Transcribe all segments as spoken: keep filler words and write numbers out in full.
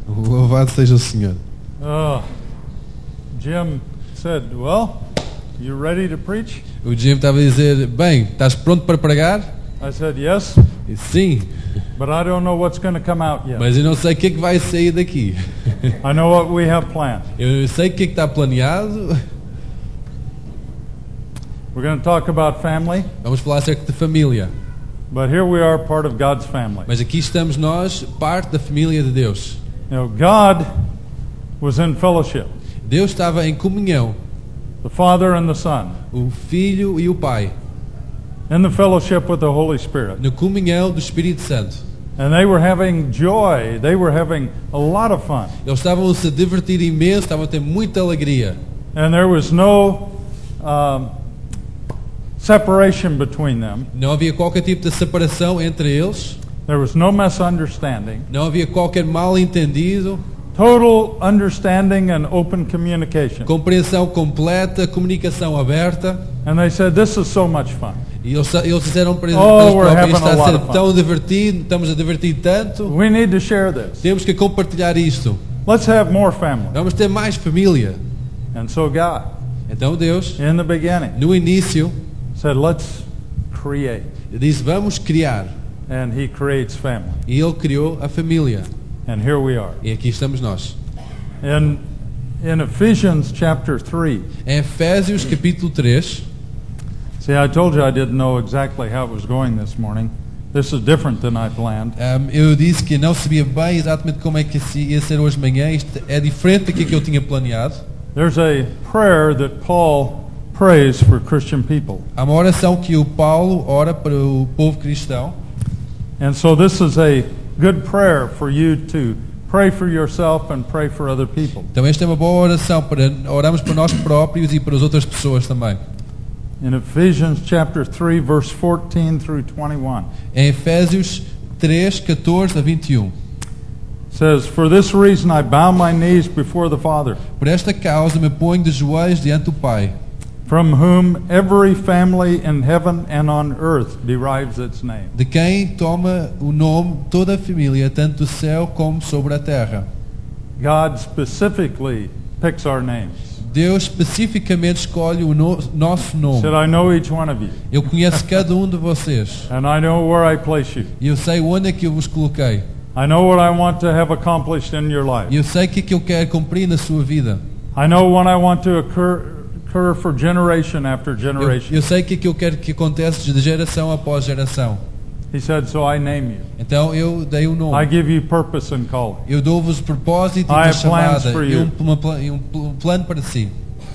Louvado seja o Senhor. Oh, Jim said, well, you ready to preach? O Jim estava a dizer, bem, estás pronto para pregar? I said, yes, E, sim, but I don't know what's going to come out yet. mas eu não sei o que é que vai sair daqui. I know what we have planned. Eu sei o que é que está planeado. We're going to talk about family, Vamos falar acerca de família. but here we are, part of God's family. Mas aqui estamos nós, parte da família de Deus. You know, God was in fellowship, Deus estava em comunhão, the Father and the Son, o Filho e o Pai, in the fellowship with the Holy Spirit. na comunhão do Espírito Santo. And they were having joy. They were having a lot of fun. Eles estavam a se divertir imenso, estavam a ter muita alegria. And there was no um, separation between them. Não havia qualquer tipo de separação entre eles. There was no misunderstanding. Não havia qualquer mal-entendido. Total understanding and open communication. Compreensão completa, comunicação aberta. And they said, this is so much fun. E eles, eles disseram para eles, Oh, para eles we're próprios, having a está a lot ser of fun. tão divertido, estamos a divertir tanto. We need to share this. Temos que compartilhar isto. Let's have more family. Vamos ter mais família. And so God, Então Deus, in the beginning, no início, said, let's create. disse, vamos criar. And He creates family. E Ele criou a família. And here we are. E aqui estamos nós. In, in Ephesians chapter three, Em Efésios capítulo três, see, I told you I didn't know exactly how it was going this morning. This is different than I planned. um, eu disse que não sabia bem exatamente como é que ia ser hoje de manhã. Isto é diferente daquilo que eu tinha planeado. There's a prayer that Paul prays for Christian people. Há uma oração que o Paulo ora para o povo cristão. And so this is a good prayer for you to pray for yourself and pray for other people. Então esta é uma boa oração para orarmos para nós próprios e para as outras pessoas também. In Ephesians chapter three, verse fourteen through twenty-one, Em Efésios três, catorze a vinte e um. says, "For this reason I bow my knees before the Father, Por esta causa me ponho de joelhos diante do Pai, from whom every family in heaven and on earth derives its name." de quem toma o nome toda a família, tanto do céu como sobre a terra. God specifically picks our names. Deus especificamente escolhe o no, nosso nome. Said, "I know each one of you, Eu conheço cada um de vocês. and I know where I place you. E eu sei onde é que eu vos coloquei. I know what I want to have accomplished in your life. E eu sei o que é que eu quero cumprir na sua vida. I know what I want to occur, occur for generation after Eu, generation." eu sei o que é que eu quero que aconteça de geração após geração. He said, "So I name you. Então eu dei o I nome. give you purpose and calling." Eu dou-vos propósito e I uma have plans chamada for e you. um, uma pla- e um pl- um plano para si.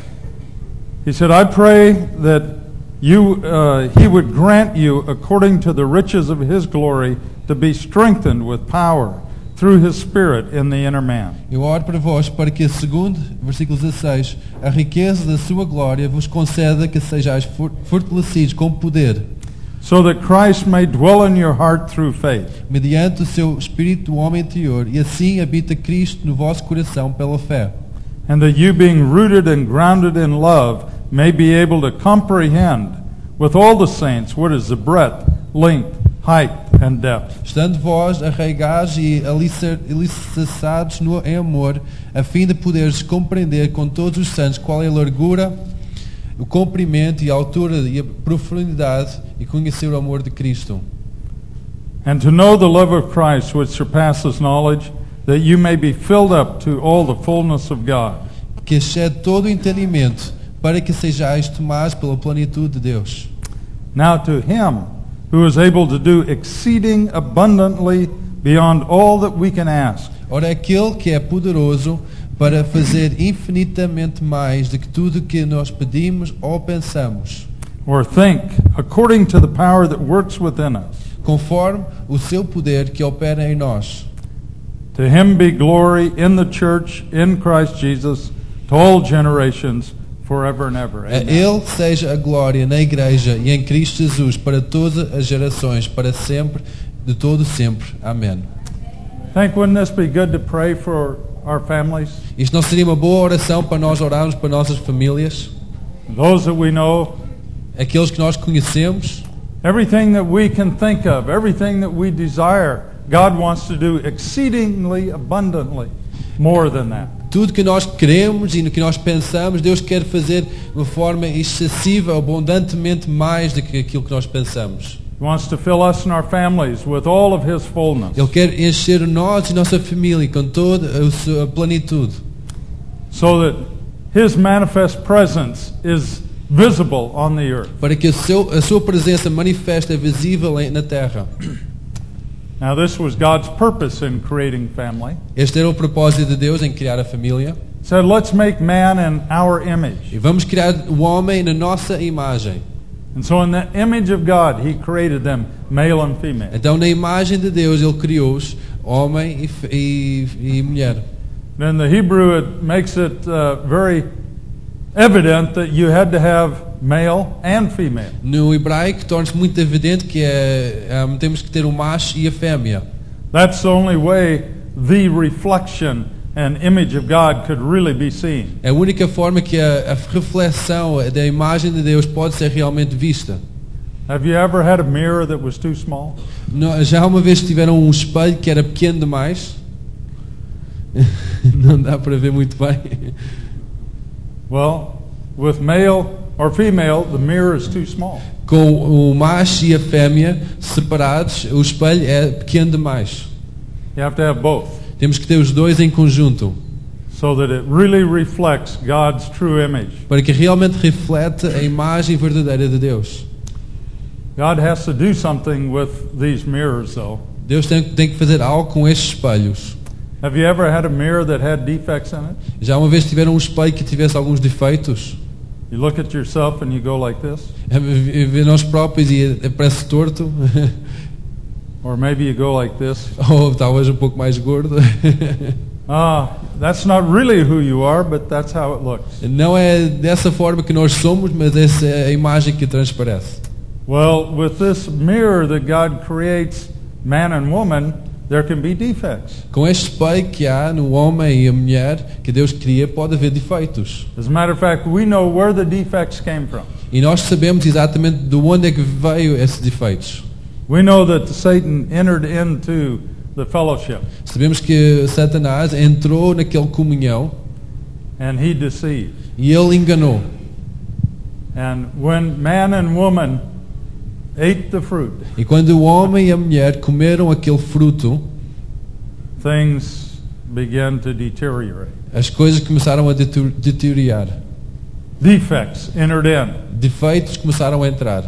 He said, "I pray that you, uh, He would grant you, according to the riches of His glory, to be strengthened with power through His Spirit in the inner man." Eu oro para vós para que, segundo versículo dezasseis, a riqueza da sua glória vos conceda que sejais for- fortalecidos com poder, So that Christ may dwell in your heart through faith, mediante o seu espírito do homem interior, e assim habita Cristo no vosso coração pela fé. and that you, being rooted and grounded in love, may be able to comprehend with all the saints what is the breadth, length, height, and depth, Estando vós arraigados e alicer- alicerçados no, em amor, a fim de poderes compreender com todos os santos qual é a largura, o comprimento e a altura e a profundidade, e conhecer o amor de Cristo. and to know the love of Christ which surpasses knowledge, that you may be filled up to all the fullness of God. Que excede todo o entendimento, para que sejais tomados pela plenitude de Deus. Now to Him who is able to do exceeding abundantly beyond all that we can ask, Ora, aquele que é poderoso para fazer infinitamente mais do que tudo que nós pedimos ou pensamos, or think, according to the power that works within us. conforme o seu poder que opera em nós. To Him be glory in the church, in Christ Jesus, to all generations, forever and ever. A Amen. Ele seja a glória na Igreja e em Cristo Jesus para todas as gerações, para sempre, de todo sempre. Amém. Think, wouldn't this be good to pray for our families? Isto não seria uma boa oração para nós orarmos para nossas famílias, Those that we know, aqueles que nós conhecemos, everything that we can think of, everything that we desire, God wants to do exceedingly abundantly more than that. Tudo que nós queremos e no que nós pensamos, Deus quer fazer de uma forma excessiva, abundantemente mais do que aquilo que nós pensamos. He wants to fill us and our families with all of His fullness, Ele quer encher nós e nossa família com toda a sua plenitude, so that His manifest presence is visible on the earth. para que a, seu, a sua presença manifesta visível em- na terra. Now, this was God's purpose in creating family. Este era o propósito de Deus em criar a família. He said, let's make man in our image. E vamos criar o homem na nossa imagem. And so in the image of God, He created them, male and female. Então, na imagem de Deus, Ele criou-os, homem e, f- e, e mulher. Then the Hebrew, it makes it uh, very evident that you had to have male and female. No hebraico, torna-se muito evidente que é, um, temos que ter o macho e a fêmea. That's the only way the reflection and image of God could really be seen. É a única forma que a, a reflexão da imagem de Deus pode ser realmente vista. Have you ever had a mirror that was too small? No, já uma vez tiveram um espelho que era pequeno demais? Não dá para ver muito bem. Well, with male or female, the mirror is too small. Com o macho e a fêmea separados, o espelho é pequeno demais. You have to have both, Temos que ter os dois em conjunto, so that it really reflects God's true image. para que realmente reflete a imagem verdadeira de Deus. God has to do something with these mirrors, though. Deus tem, tem que fazer algo com estes espelhos. Have you ever had a mirror that had defects in it? Já uma vez tiveram um espelho que tivesse alguns defeitos? You look at yourself and you go like this, Ver nós próprios e parece torto, or maybe you go like this. ou talvez um pouco mais gordo. Ah, that's not really who you are, but that's how it looks. Não é dessa forma que nós somos, mas essa é a imagem que transparece. Well, with this mirror that God creates, man and woman, there can be defects. Com este espelho que há no homem e a mulher que Deus cria, pode haver defeitos. As a matter of fact, we know where the defects came from. E nós sabemos exatamente de onde é que veio esses defeitos. We know that Satan entered into the fellowship Sabemos que Satanás entrou naquela comunhão and he deceived. e ele enganou. And when man and woman ate the fruit, E quando o homem e a mulher comeram aquele fruto, things began to deteriorate. as coisas começaram a detu- deteriorar. Defects entered in. Defeitos começaram a entrar.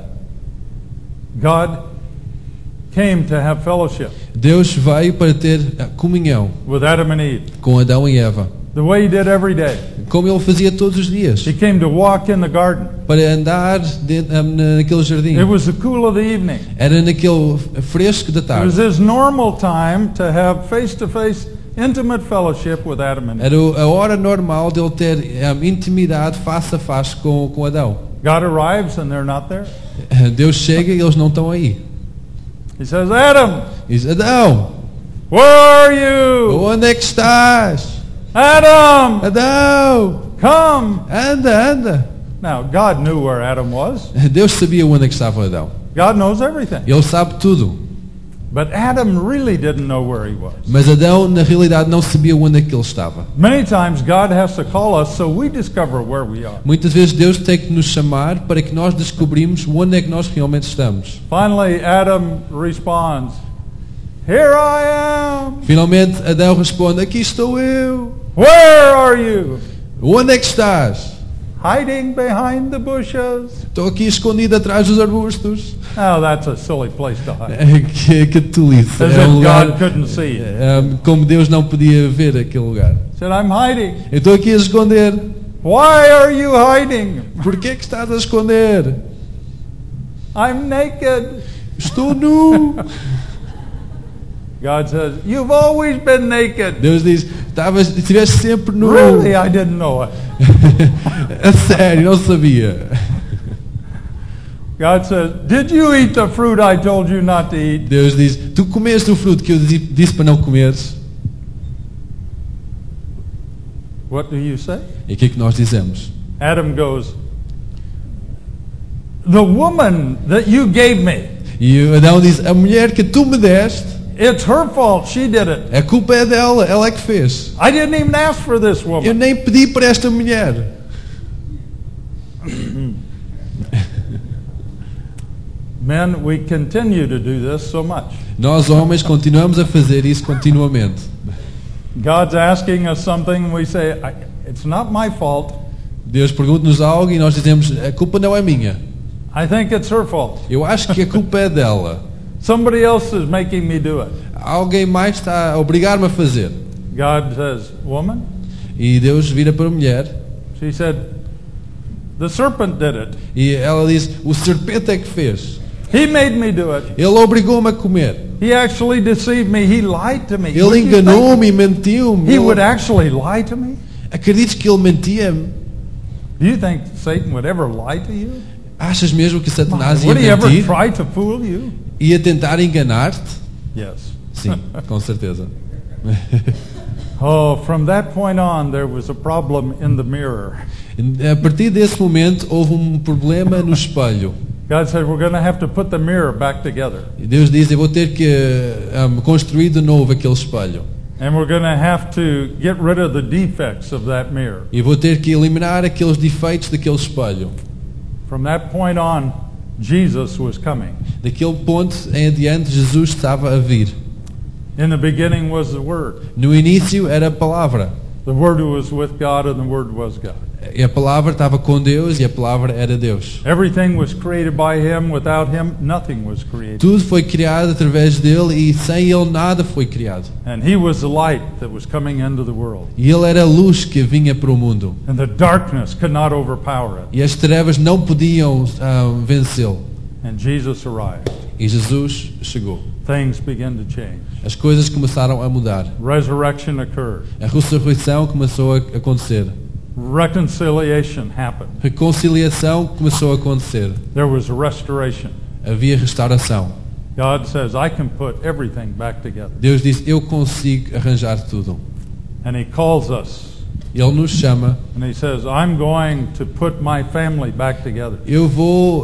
God came to have fellowship Deus veio para ter a comunhão with Adam and Eve, com Adão e Eva, the way he did every day. como ele fazia todos os dias, He came to walk in the garden. para andar dentro, naquele jardim. It was the cool of the evening. Era naquele fresco da It was tarde. his normal time to have face-to-face intimate fellowship with Adam and Eve. Era o- a hora normal de ele ter um, intimidade face a face com, com Adão. God arrives and they're not there. Deus chega e eles não estão aí. He says, Adam, E diz, Adão, where are you? onde é que estás? Adam, Adão, come. anda, anda. Now, God knew where Adam was. Deus sabia onde é que estava Adão. God knows everything. Ele sabe tudo. But Adam really didn't know where he was. Mas Adão, na realidade, não sabia onde é que ele estava. Many times God has to call us so we discover where we are. Muitas vezes Deus tem que nos chamar para que nós descobrimos onde é que nós realmente estamos. Finally, Adam responds, here I am. Finalmente, Adão responde, aqui estou eu. Where are you? Onde é que estás? Hiding behind the bushes. Estou aqui escondido atrás dos arbustos. Oh, that's a silly place to hide. Que, que tolice. As É um if lugar, God couldn't see. é, como Deus não podia ver aquele lugar. Said, I'm hiding. Eu estou aqui a esconder. Why are you hiding? Por que é que estás a esconder? I'm naked. Estou nu. God says, you've always been naked. Deus diz, estavas, estiveste sempre nu. Really, I didn't know it. A sério, não sabia. God says, did you eat the fruit I told you not to eat? Deus diz, tu comeste o fruto que eu di- disse para não comeres. What do you say? E o que é que nós dizemos? Adam goes, the woman that you gave me, E Adão diz, a mulher que tu me deste, It's her fault. She did it. A culpa é dela, ela é que fez. I didn't even ask for this Eu woman. nem pedi para esta mulher. Men, we continue to do this so much. Nós homens continuamos a fazer isso continuamente. God's asking us something and we say, I, it's not my fault. Deus pergunta-nos algo e nós dizemos, a culpa não é minha. I think it's her fault. Eu acho que a culpa é dela. Somebody else is making me do it. Alguém mais está a obrigar-me a fazer. God says, woman, E Deus vira para a mulher she said, the serpent did it. e ela diz, o serpente é que fez. He made me do it. Ele obrigou-me a comer. He actually deceived me. He lied to me. Ele Would you enganou-me e think mentiu-me. He would Ele- actually lie to me? Acredites que ele mentia-me? Do you think Satan would ever lie to you? Achas mesmo que Satanás ia Would he ever mentir? try to fool you? Ia tentar enganar-te? Yes. Sim, com certeza. Oh, from that point on, there was a problem in the mirror. A partir desse momento houve um problema no espelho. God said, we're going to have to put the mirror back together. E Deus diz, eu vou ter que um, construir de novo aquele espelho. And we're going to have to get rid of the defects of that mirror. E vou ter que eliminar aqueles defeitos daquele espelho. From that point on, Jesus was coming. Daquele ponto em adiante, Jesus estava a vir. In the beginning was the Word. No início era a palavra. The Word was with God and the Word was God. E a palavra estava com Deus e a palavra era Deus. Everything was created by Him. Without Him, nothing was created. Tudo foi criado através dele e sem ele nada foi criado. And He was the light that was coming into the world. E ele era a luz que vinha para o mundo. And the darkness could not overpower it. E as trevas não podiam ah, vencê-lo. And Jesus arrived. E Jesus chegou. Things began to change. As coisas começaram a mudar. Resurrection occurred. A ressurreição começou a acontecer. Reconciliation happened. Reconciliação começou a acontecer. There was restoration. Havia restauração. God says, I can put everything back together. Deus disse, eu consigo arranjar tudo. And He calls us. Ele nos chama. And He says, I'm going to put my family back together. Eu vou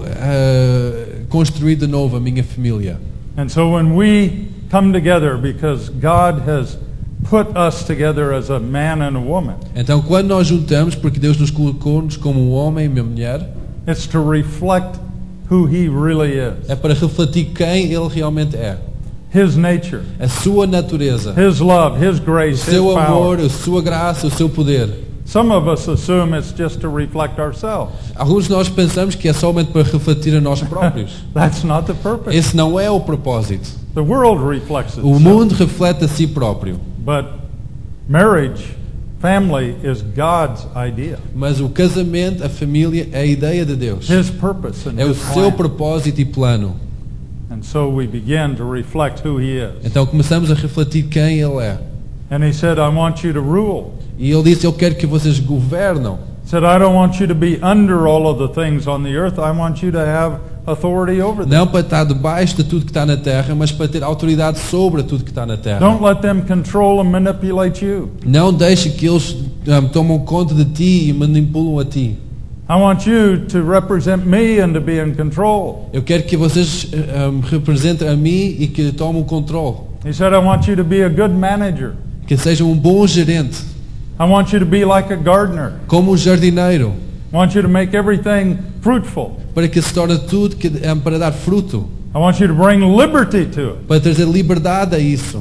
ah, construir de novo a minha família. And so when we come together, because God has put us together as a man and a woman, Então, quando nós juntamos, porque Deus nos colocou-nos como um homem e uma mulher, it's to reflect who He really is. é para refletir quem Ele realmente é. His nature, A sua natureza, His love, His o grace, His seu amor, power. a sua graça, o seu poder. Some of us assume it's just to reflect ourselves. Alguns de nós pensamos que é somente para refletir a nós próprios. That's not the purpose. Esse não é o propósito. The world reflects O itself. mundo reflete a si próprio. But marriage, family, is God's idea. Mas o casamento, a família, é a ideia de Deus. His purpose and É o His seu plan. propósito e plano. And so we begin to reflect who He is. Então começamos a refletir quem Ele é. And He said, I want you to rule. E Ele disse, eu quero que vocês governam. He said, I don't want you to be under all of the things on the earth. I want you to have authority over them. Não para estar debaixo de tudo que está na terra, mas para ter autoridade sobre tudo que está na terra. Don't let them control and manipulate you. Não deixe que eles um, tomem conta de ti e manipulam a ti. I want you to represent me and to be in control. Eu quero que vocês um, representem a mim e que tomem o controle. He said, I want you to be a good manager. Que sejam um bom gerente, I want you to be like a gardener. como um jardineiro, I want you to make everything fruitful. para que se torne tudo que, um, para dar fruto, I want you to bring liberty to it. para trazer liberdade a isso.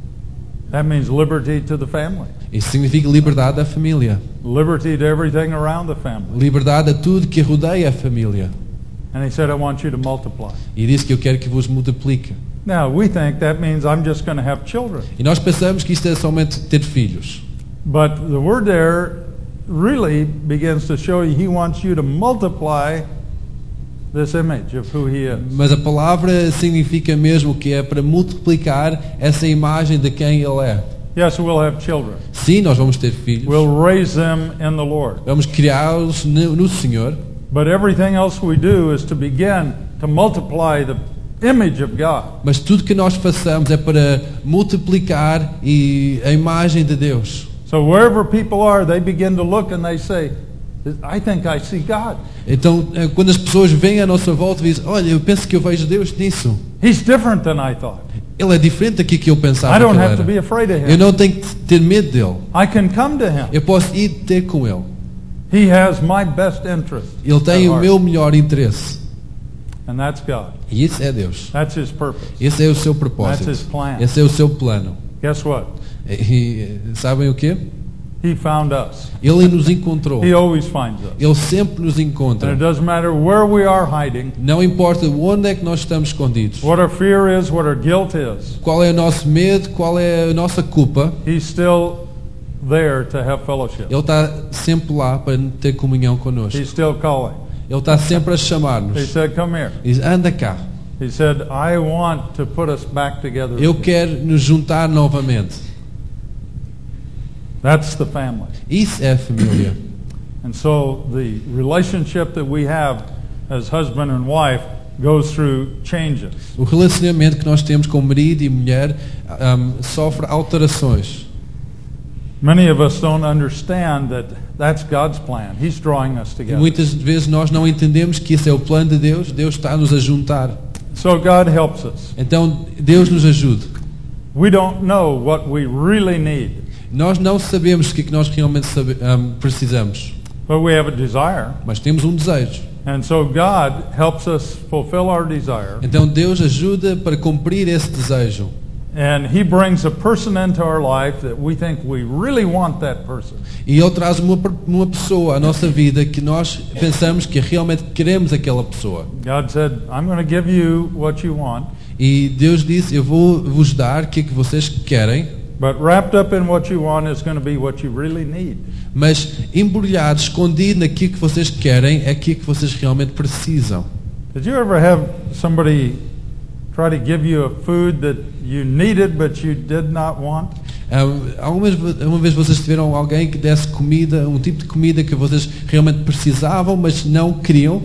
That means liberty to the family. Isso significa liberdade à família, Liberty to everything around the family. liberdade a tudo que rodeia a família. And He said, I want you to multiply. E disse que eu quero que vos multiplique. Now, we think that means I'm just going to have children. E nós pensamos que isto é somente ter filhos. But the word there really begins to show you He wants you to multiply this image of who He is. Mas a palavra significa mesmo que é para multiplicar essa imagem de quem Ele é. Yes, we'll have children. Sim, nós vamos ter filhos. We'll raise them in the Lord. Vamos criá-los no, no Senhor. But everything else we do is to begin to multiply the image of God. Mas tudo que nós façamos é para multiplicar e a imagem de Deus. So wherever people are, they begin to look and they say, I think I see God. Então, eh, quando as pessoas vêm à nossa volta e dizem, olha, eu penso que eu vejo Deus nisso. He's different than I thought. Ele é diferente daquilo que eu pensava I que don't ele have to be era. afraid of Eu him. não tenho que ter medo dele. I can come to him. Eu posso ir ter com ele. He has my best interest. Ele tem at o heart. meu melhor interesse. And that's God. E isso é Deus. That's His purpose. Esse é o seu That's propósito. His plan. Esse é o seu plano. Guess what? E, e sabem o quê? He found us. Ele nos encontrou. He always finds us. Ele sempre nos And it encontra. doesn't matter where we are hiding, Não importa onde é que nós estamos escondidos. what our fear is, what our guilt is. Qual é o nosso medo, qual é a nossa culpa. He's still there to have fellowship. Ele está sempre lá para ter comunhão connosco. He's still calling. Ele está sempre a He chamar-nos. said, come here. Diz, anda cá. He said, I want to put us back together. Eu again." quero nos juntar novamente. That's the family. Isso é a família. And so the relationship that we have as husband and wife goes through changes. O relacionamento que nós temos com marido e mulher um, sofre alterações. Many of us don't understand that that's God's plan. He's drawing us E together. muitas vezes nós não entendemos que isso é o plano de Deus. Deus está-nos a juntar. So God helps us. Então Deus nos ajude. We don't know what we really need, Nós não sabemos o que é que nós realmente sabe, um, precisamos, but we have a desire. mas temos um desejo. And so God helps us fulfill our desire. Então Deus ajuda para cumprir esse desejo. And He brings a person into our life that we think we really want that person. E Ele traz uma, per- uma pessoa à nossa vida que nós pensamos que realmente queremos aquela pessoa. God said, I'm going to give you what you want, E Deus disse, eu vou vos dar o que é que vocês querem, but wrapped up in what you want is going to be what you really need. mas embrulhado, escondido naquilo que vocês querem, é aquilo que vocês realmente precisam. Did you ever have somebody try to give you a food that you needed but you did not want? Um, alguma vez, uma vez vocês tiveram alguém que desse comida, um tipo de comida que vocês realmente precisavam, mas não queriam,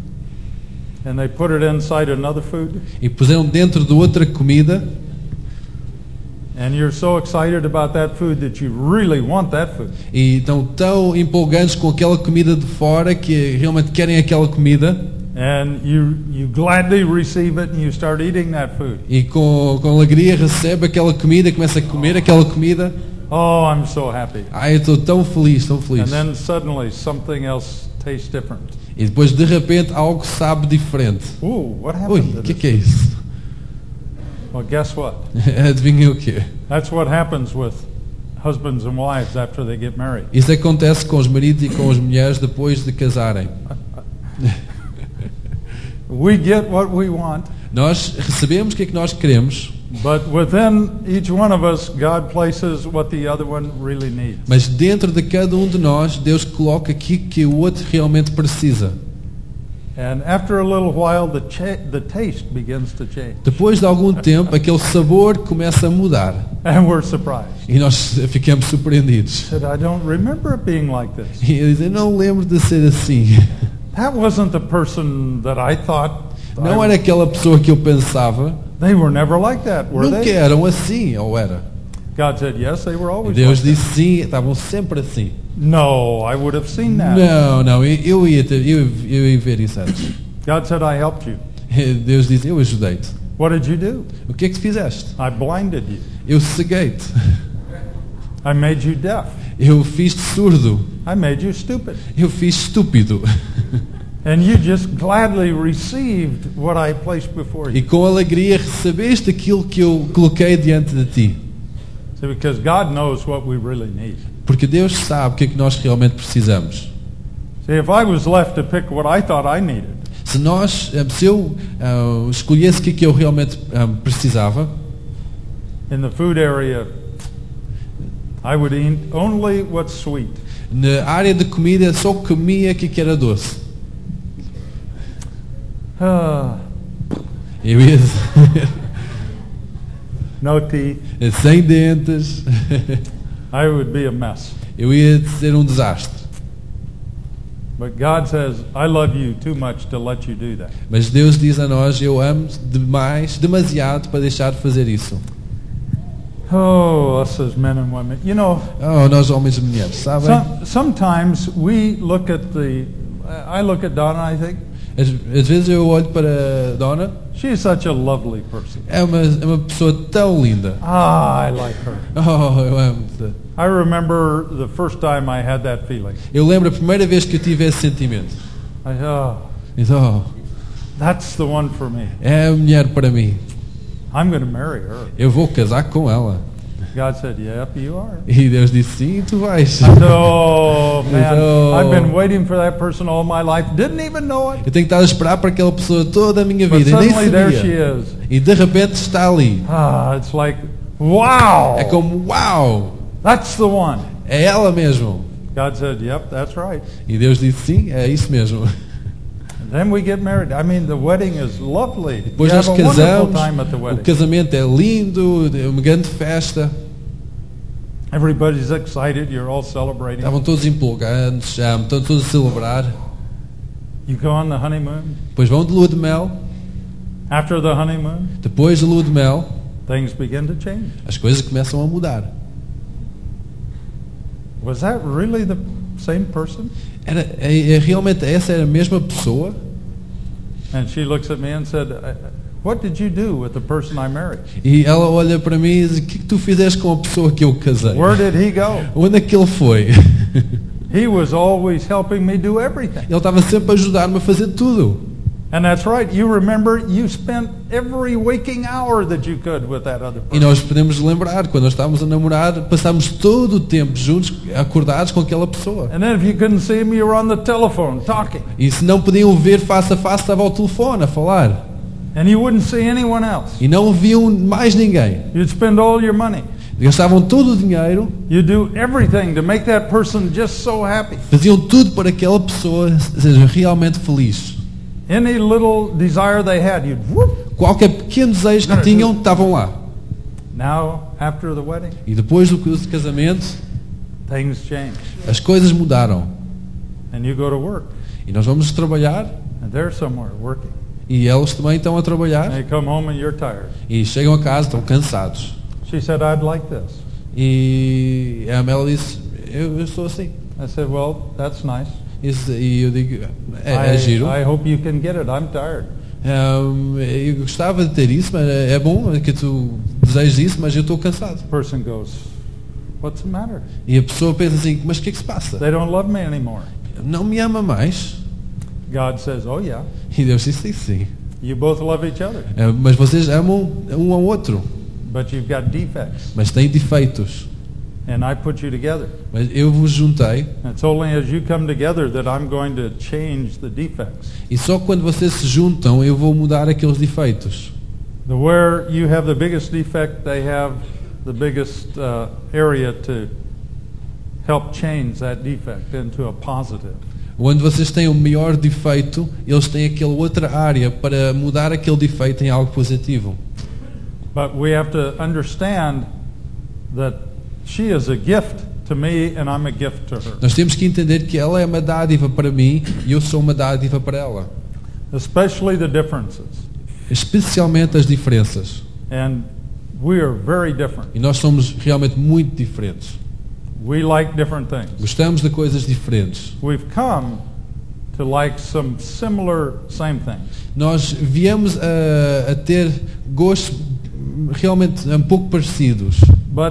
And they put it inside another food? e puseram dentro de outra comida, And you're so excited about that food that you really want that food. e estão tão empolgantes com aquela comida de fora que realmente querem aquela comida, And you, you gladly receive it and you start eating that food. e com, com alegria recebe aquela comida, começa a comer aquela comida. Oh, I'm so happy. Ai, eu estou tão feliz, tão And feliz. then suddenly something else tastes different. E depois de repente algo sabe diferente. Ooh, what Ui, happened to o que, this? que é isso? Well, guess what? Adivinhem o quê? That's what happens with husbands and wives after they get married. Isso acontece com os maridos e com as mulheres depois de casarem. We get what we want, Nós recebemos o que é que nós queremos, but within each one of us, God places what the other one really needs. mas dentro de cada um de nós, Deus coloca aquilo que o outro realmente precisa. And after a little while, the, cha- the taste begins to change. Depois de algum tempo, aquele sabor começa a mudar And we're surprised. e nós ficamos surpreendidos. Said, I don't remember it being like this. E eu digo, eu não lembro de ser assim. That wasn't the person that I thought. Não I- era aquela pessoa que eu pensava. They were never like that, were Nunca they? eram assim, ou era? God said, yes, they were E always Deus like disse sim, estavam sempre assim. that. No, I would have seen that. Não, não, eu, eu, ia ter, eu, eu ia ver isso antes. God said, I helped you. E Deus disse, eu ajudei-te. What did you do? O que é que fizeste? I blinded you. Eu ceguei-te. I made you deaf. Eu fiz-te surdo. I made you stupid. Eu fiz estúpido. And you just gladly received what I placed before E you. com alegria recebeste aquilo que eu coloquei diante de ti. See, because God knows what we really need. Porque Deus sabe o que é que nós realmente precisamos. See, if I was left to pick what I thought I needed, Se nós, eh, se eu ah, escolhesse o que é que eu realmente ah, precisava, in the food area, I would eat only what's sweet. na área de comida só comia o que é que era doce. Ah, Eu ia dizer, no teeth. sem dentes, I would be a mess. eu ia ser um desastre. But God says, I love you too much to let you do that. Mas Deus diz a nós, eu amo demais, demasiado para deixar de fazer isso. Oh, us as men and women. You know, Oh, nós homens e mulheres, sabem? some, sometimes we look at the, I look at Donna, I think, Às, às vezes eu olho para a Dona, She's such a lovely person. É uma, é uma pessoa tão linda. Ah, I like her. Oh, eu amo-te. I remember the first time I had that feeling. Eu lembro a primeira vez que eu tive esse sentimento. I oh, Então, that's the one for me. é a mulher para mim. I'm going to marry her. Eu vou casar com ela. God said, "Yep, you are." E Deus disse, sim, tu vais. I said, "Oh man, Oh. I've been waiting for that person all my life. Didn't even know it." Eu tenho que estar a esperar para aquela pessoa toda a minha But vida. E nem suddenly there she sabia. is. E de repente está ali. Ah, it's like, wow, É como, uau, that's the one. é ela mesmo. God said, "Yep, that's right." E Deus disse, sim, é isso mesmo. And then we get married. I mean, the wedding is lovely. You Depois have nós a wonderful casamos, time at the o wedding. casamento é lindo, é uma grande festa. Everybody's excited. You're all celebrating. Estavam todos empolgados, já, estão todos a celebrar. You go on the honeymoon. Depois vão de lua de mel. After the honeymoon, Depois da lua de mel, things begin to change. as coisas começam a mudar. Was that really the same person? Era, é, é, realmente essa era a mesma pessoa? And she looks at me and said, "I- "What did you do with the person I married? E ela olha para mim e diz, o que, que tu fizeste com a pessoa que eu casei? Where did he go? Onde é que ele foi? He was always helping me do everything." Ele estava sempre a ajudar-me a fazer tudo. And that's right. You remember you spent every waking hour that you could with that other E person. nós podemos lembrar, quando nós estávamos a namorar, passámos todo o tempo juntos, acordados com aquela pessoa. And then if you couldn't see him, you were on the telephone talking. E se não podiam ver face a face, estava ao telefone a falar. And you wouldn't see anyone else. E não viam mais ninguém. You'd spend all your money. Gastavam todo o dinheiro, You do everything to make that person just so happy. faziam tudo para que aquela pessoa seja realmente feliz. Any little desire they had, you'd whoop. Qualquer pequeno desejo que tinham, estavam lá. Now, after the wedding, E depois do casamento, things change. as coisas mudaram. And you go to work, E nós vamos trabalhar, and they're somewhere working. e eles também estão a And trabalhar, they come home and you're tired. e chegam a casa, estão cansados. She said, "I'd like this." E a Mel disse, eu, eu estou assim. I said, "Well, that's nice. Isso- E eu digo, é, I, é giro. I hope you can get it. I'm tired." Um, eu gostava de ter isso, mas é é bom que tu desejes isso, mas eu estou cansado. The person goes, "What's the matter? E a pessoa pensa assim, mas o que é que se passa? They don't love me anymore." Não me ama mais? God says, "Oh yeah, E Deus disse, sim. you both love each other, É, mas vocês amam um ao outro, but you've got defects, mas têm defeitos. and I put you together. Mas eu vos juntei, It's only as you come together that I'm going to change the defects. e só quando vocês se juntam eu vou mudar aqueles defeitos. The where you have the biggest defect, they have the biggest uh, area to help change that defect into a positive. Onde vocês têm o maior defeito, eles têm aquela outra área para mudar aquele defeito em algo positivo. But we have to understand that she is a gift to me and I'm a gift to her. Nós temos que entender que ela é uma dádiva para mim e eu sou uma dádiva para ela. Especially the differences. Especialmente as diferenças. And we are very different. E nós somos realmente muito diferentes. We like different things. Gostamos de coisas diferentes. We've come to like some similar same things. Nós viemos a, a ter gostos realmente um pouco parecidos. But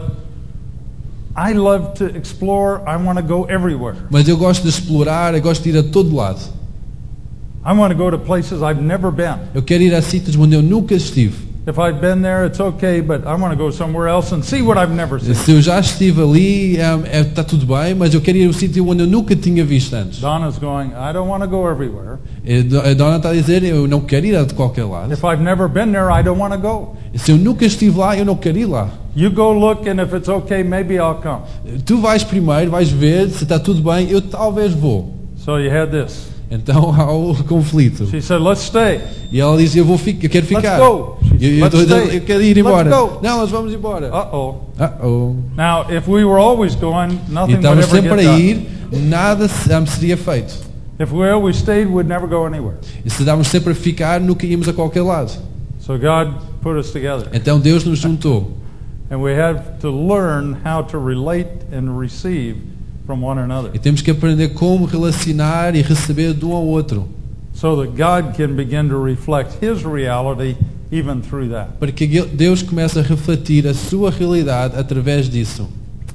I love to explore. I want to go everywhere. Mas eu gosto de explorar, eu gosto de ir a todo lado. I want to go to places I've never been. Eu quero ir a sítios onde eu nunca estive. If I've been there, it's okay, but I want to go somewhere else and see what I've never seen. Se eu já estive ali, está tudo bem, mas eu quero ir a um sítio onde eu nunca tinha visto antes. Donna's going, I don't want to go everywhere. A Dona está a dizer, eu não quero ir a de qualquer lado. If I've never been there, I don't want to go. Se eu nunca estive lá, eu não quero ir lá. You go look, and if it's okay, maybe I'll come. Tu vais primeiro, vais ver se está tudo bem, eu talvez vou. So you had this. Então há o conflito. She said, let's stay. E ela diz, eu vou ficar, eu quero ficar. Let's go. She Eu, said, eu, let's tô- stay. eu quero ir embora. Let's go. Não, nós vamos embora. Uh-oh. Uh-oh. Now, if we were always going, E nothing would estamos ever sempre get a done. ir, nada se- um, seria feito. If we always stayed, we'd never go anywhere. E se estávamos sempre a ficar, nunca íamos a qualquer lado. So God put us together. Então Deus nos juntou. And we have to learn how to relate and receive from one another. E temos que aprender como relacionar e receber de um ao outro. so that God can begin to reflect His reality even through that. Para que Deus comece a refletir a sua realidade através disso.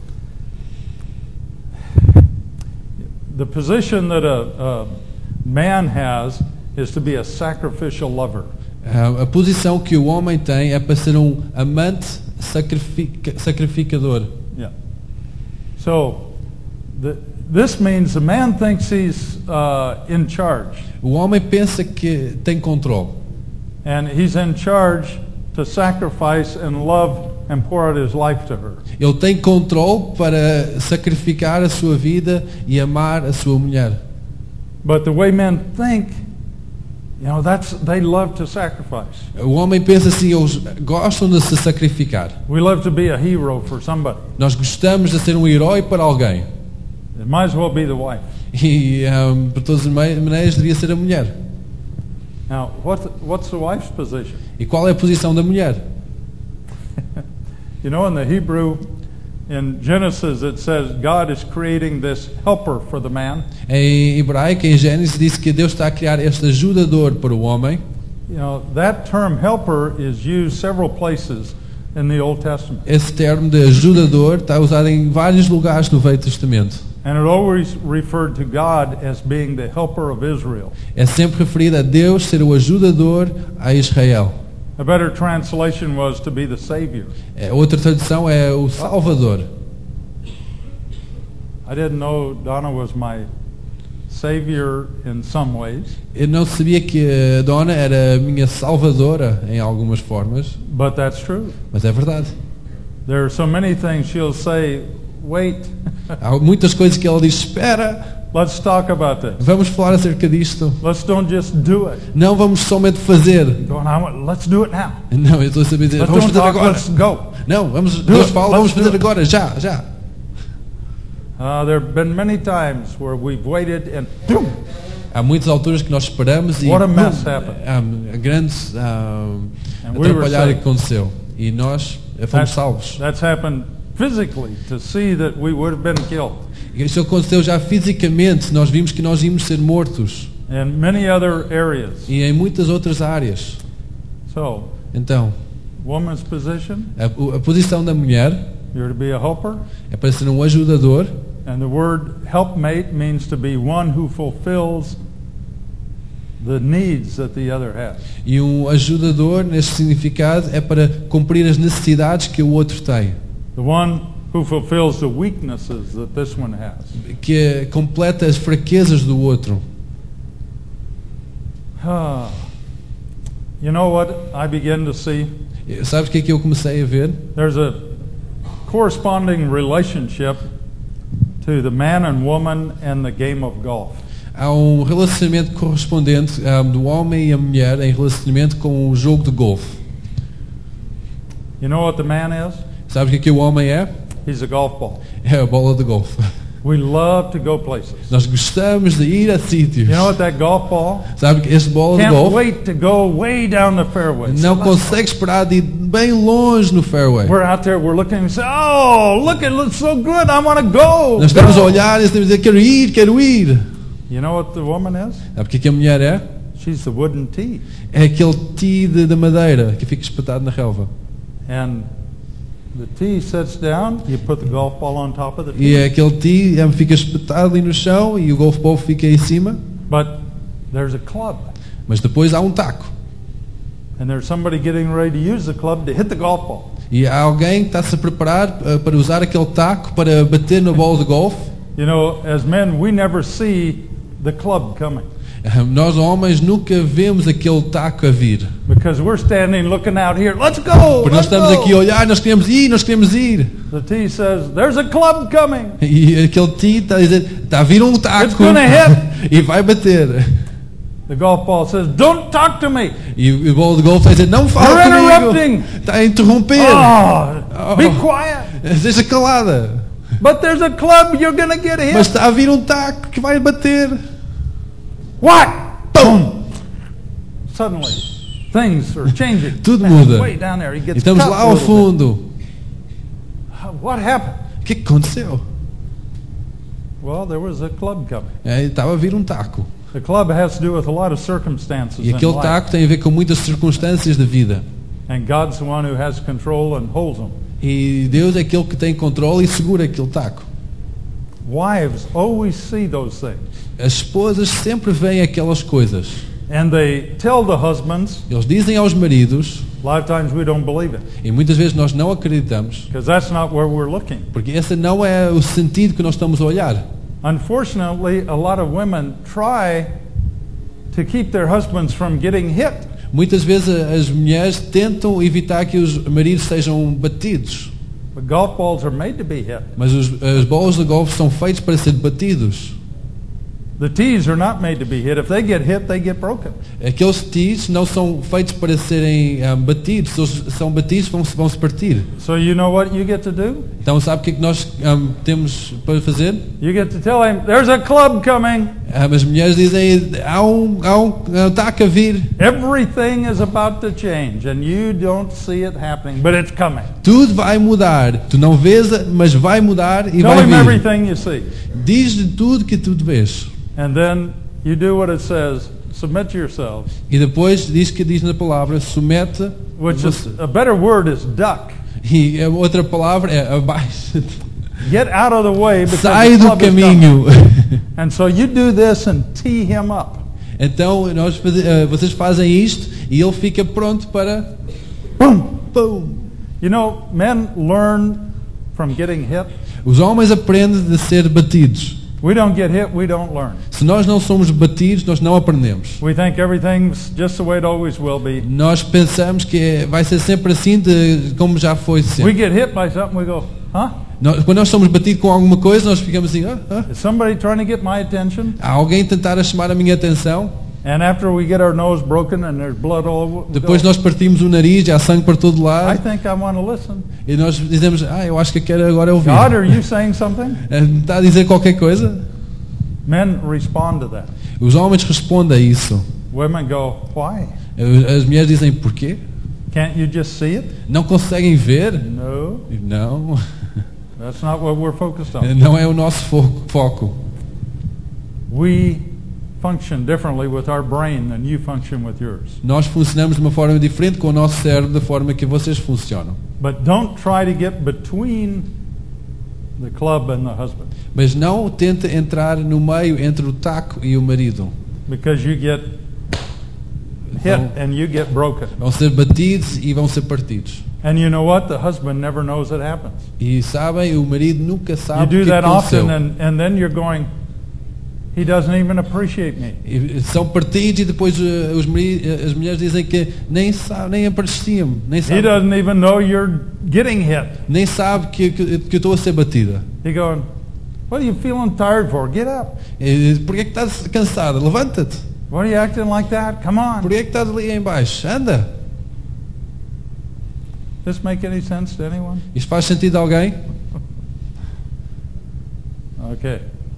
The position that a, a man has is to be a sacrificial lover. A posição que o homem tem é para ser um amante sacrific- sacrificador. Yeah. So, the, this means the man thinks he's uh, in charge, O homem pensa que tem controle. and he's in charge to sacrifice and love and pour out his life to her. Ele tem controle para sacrificar a sua vida e amar a sua mulher. But the way men think, you know, that's they love to sacrifice. O homem pensa assim, eles gostam de se sacrificar. We love to be a hero for somebody. Nós gostamos de ser um herói para alguém. It might as well be the wife. E, um, por todas as maneiras, devia ser a mulher. Now, what, what's the wife's position? E qual é a posição da mulher? You know, in the Hebrew, in Genesis, it says God is creating this helper for the man. Em hebraico, em Gênesis, diz que Deus está a criar este ajudador para o homem. You know, that term helper is used several places in the Old Testament. Esse termo de ajudador está usado em vários lugares no Velho Testamento. And it always referred to God as being the helper of Israel. É sempre referido a Deus ser o ajudador a Israel. A better translation was to be the Savior. É, outra tradução é o Salvador. I didn't know Donna was my Savior in some ways, Eu não sabia que a Dona era a minha salvadora em algumas formas, but that's true. mas é verdade. There are so many things she'll say, wait, Há muitas coisas que ela diz, espera, let's talk about this. vamos falar acerca disto. Let's don't just do it. Não vamos somente fazer. Going, I want, let's do it now. Não, eu estou a saber dizer, Let's vamos don't fazer talk, agora. let's go. Não, vamos, Do Deus it. fala, Let's vamos do fazer it. agora, já, já. Uh, there have been many times where we've waited and boom, Há muitas alturas que nós esperamos e What a mess pum, happened. há grandes ah, And we were atrapalhar que saved. aconteceu. E nós fomos That's, salvos. that's happened physically to see that we would have been killed. Isso aconteceu já fisicamente, nós vimos que nós íamos ser mortos. In many other areas. E em muitas outras áreas. So, Então, woman's position, a, a posição da mulher you're to be a helper. é para ser um ajudador. And the word helpmate means to be one who fulfills the needs that the other has. E um ajudador, neste significado, é para cumprir as necessidades que o outro tem. The one who fulfills the weaknesses that this one has. Que completa as fraquezas do outro. Ah. You know what I begin to see? Sabes o que é que eu comecei a ver? There's a corresponding relationship to the man and woman and the game of golf. Há um relacionamento correspondente um, do homem e a mulher em relacionamento com o jogo de golfe. You know what the man is? Sabes o que é que o homem é? He's a golf ball. É a bola de golfe. We love to go places. Nós gostamos de ir a sítios. You know what that golf ball? Sabe que este bola de Can't golfe wait to go way down the fairway. não consegue esperar de ir bem longe no fairway. We're out there, we're looking and say, oh, look, it looks so good, I want to go. Nós estamos a go." olhar e estamos a dizer, quero ir, quero ir. You know what the woman is? Sabe o que é que a mulher é? She's the wooden tee. É aquele tee de, de madeira que fica espetado na relva. And the tee sits down, you put the golf ball on top of the E tee. é aquele tee é, fica espetado ali no chão e o golf ball fica aí em cima. But there's a club. Mas depois há um taco. And there's somebody getting ready to use the club to hit the golf ball. E há alguém que está-se a preparar uh, para usar aquele taco para bater na bola de golfe. You know, as men, we never see the club coming. Uh, nós homens nunca vemos aquele taco a vir. Because we're standing looking out here. Let's go! Porque nós Let's estamos go! aqui a olhar, nós queremos ir, nós queremos ir. The tee says, there's a club coming. E aquele tee está a dizer, está a vir um It's taco gonna hit. e vai bater. The golf ball says, don't talk to me. E o bola de golfe está a dizer, não fala You're comigo. interrupting. Está a interromper. Oh, be quiet. Seja calada. But there's a club, you're gonna get hit. Mas está a vir um taco que vai bater. What? Boom! Suddenly, things are changing. Tudo Man, muda. way down there, he E gets estamos cut lá a ao little fundo. bit. What happened? O que é que aconteceu? Well, there was a club coming. É, estava a vir um taco. The club has to do with a lot of circumstances E in aquele life. taco tem a ver com muitas circunstâncias da vida. And God's the one who has control and holds them. E Deus é aquele que tem controle e segura aquele taco. Wives always see those things. As esposas sempre veem aquelas coisas. And they tell the husbands, Eles dizem aos maridos, a lot of times we don't believe it. e muitas vezes nós não acreditamos, Because that's not where we're looking. porque esse não é o sentido que nós estamos a olhar. Unfortunately, a lot of women try to keep their husbands from getting hit. Muitas vezes as mulheres tentam evitar que os maridos sejam batidos, But golf balls are made to be hit. mas os, as bolas de golfe são feitas para ser batidos. The tees are not made to be hit. If they get hit, they get broken. Aqueles tees não são feitos para serem ah, batidos, se eles são batidos vão, vão se partir. So you know what you get to do? Então sabe o que é que nós ah, temos para fazer? You get to tell him, there's a club coming. Ah, as mulheres dizem, há um, há um ah, taco a vir, Everything is about to change, and you don't see it happening, but it's coming. tudo vai mudar, tu não vês, mas vai mudar e Tell vai him vir. everything you see. Diz-lhe tudo que tu vês. And then you do what it says, submit yourselves. E depois diz que diz na palavra, submete, Which is, a better word is duck. e a outra palavra é abaixo. Get out of the way because Sai the do club is coming. caminho. And so you do this and tee him up. Então nós, faz- eh, vocês fazem isto e ele fica pronto para Boom! pum. You know, men learn from getting hit. Os homens aprendem de ser batidos. We don't get hit, we don't learn. Se nós não somos batidos, nós não aprendemos. We think everything's just the way it always will be. Nós pensamos que é- vai ser sempre assim, de, como já foi We sempre. get hit by something, we go, huh? Nós- quando nós somos batidos com alguma coisa, nós ficamos assim, ah, ah. Is somebody trying to get my attention? Há alguém tentar a chamar a minha atenção. And after we get our nose broken and there's blood all over, we Depois go, nós partimos o nariz, há sangue por todo I lado. think I want to listen. E nós dizemos, ah, eu acho que eu quero agora ouvir. God, are you saying something? Eh, Está a dizer qualquer coisa? Men respond to that. Os homens respondem a isso. Women go, why? Eh, As mulheres dizem, porquê? Can't you just see it? Não conseguem ver? No, Não, that's not what we're focused on. não é o nosso fo- foco. We function differently with our brain than you function with yours. Nós funcionamos de uma forma diferente com o nosso cérebro da forma que vocês funcionam. But don't try to get between the club and the husband, Mas não tenta entrar no meio entre o taco e o marido. because you get hit Então, and you get broken. vão ser batidos e vão ser partidos. And you know what? The husband never knows it happens. E sabem, o marido nunca You sabe o do que that aconteceu. often, and, and then you're going, he doesn't even appreciate me. E são partidos e depois eh, os mari- eh, as mulheres dizem que nem sabe, nem apreciam, nem He sabe, doesn't even know you're getting hit. nem sabe que, que, que eu estou a ser batida. He going, what are you feeling tired for? Get up. E, Porquê é que estás cansada? Levanta-te. What are you acting like that? Come on. Porquê é que estás ali em baixo? Anda. Does this make any sense to anyone? Isto faz sentido a alguém? Okay.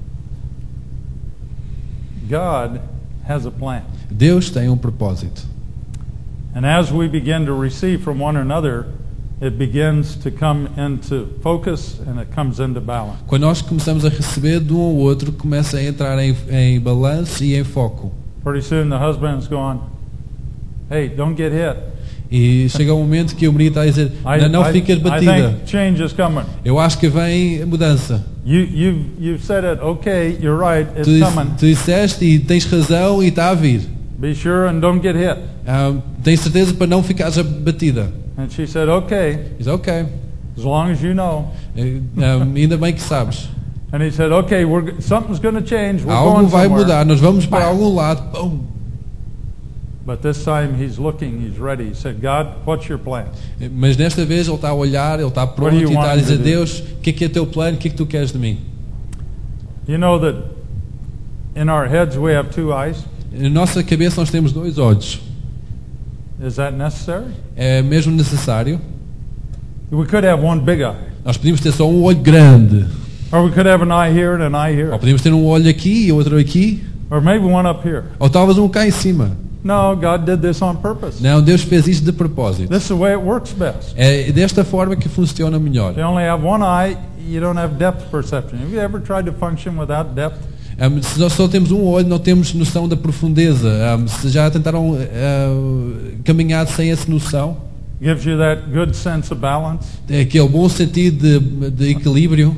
God has a plan. Deus tem um propósito. And as we begin to receive from one another, it begins to come into focus and it comes into balance. Quando nós começamos a receber de um ao outro, começa a entrar em, em balanço e em foco. Pretty soon the husband's going, hey, don't get hit. E chega um momento que o marido está a dizer, I, não, não I- fiques I batida. think change is coming. Eu acho que vem mudança. You, you've, you've said it, okay, you're right, it's Tu, dis- coming. tu disseste e tens razão e está a vir. Be sure and don't get hit. Ah, tens certeza para não ficares batida? And she said, okay, Diz, ok. as long as you know. Eh, ah, ainda bem que sabes. And he said, okay, we're, g- something's going to change. We're Algo going vai somewhere. mudar, nós vamos para Bah. algum lado. Pum. But this time he's looking, he's ready. He said, God, what's your plan? Mas desta vez ele está a olhar, ele está pronto do you e está a want me dizer, to do? Deus, o que é que é teu plano, o que é que tu queres de mim? You know that in our heads we have two eyes. Na nossa cabeça nós temos dois olhos. Is that necessary? É mesmo necessário? We could have one big eye. Nós podíamos ter só um olho grande. Or we could have an eye here and an eye here. Ou podíamos ter um olho aqui e outro aqui. Or maybe one up here. Ou talvez um cá em cima. No, God did this on purpose. Não, Deus fez isto de propósito. This is the way it works best. É desta forma que funciona melhor. If you only have one eye, you don't have depth perception. Have you ever tried to function without depth? Um, se nós só temos um olho, não temos noção da profundeza. Um, se já tentaram uh, caminhar sem essa noção, Gives you that good sense of balance. é aquele bom sentido de, de equilíbrio.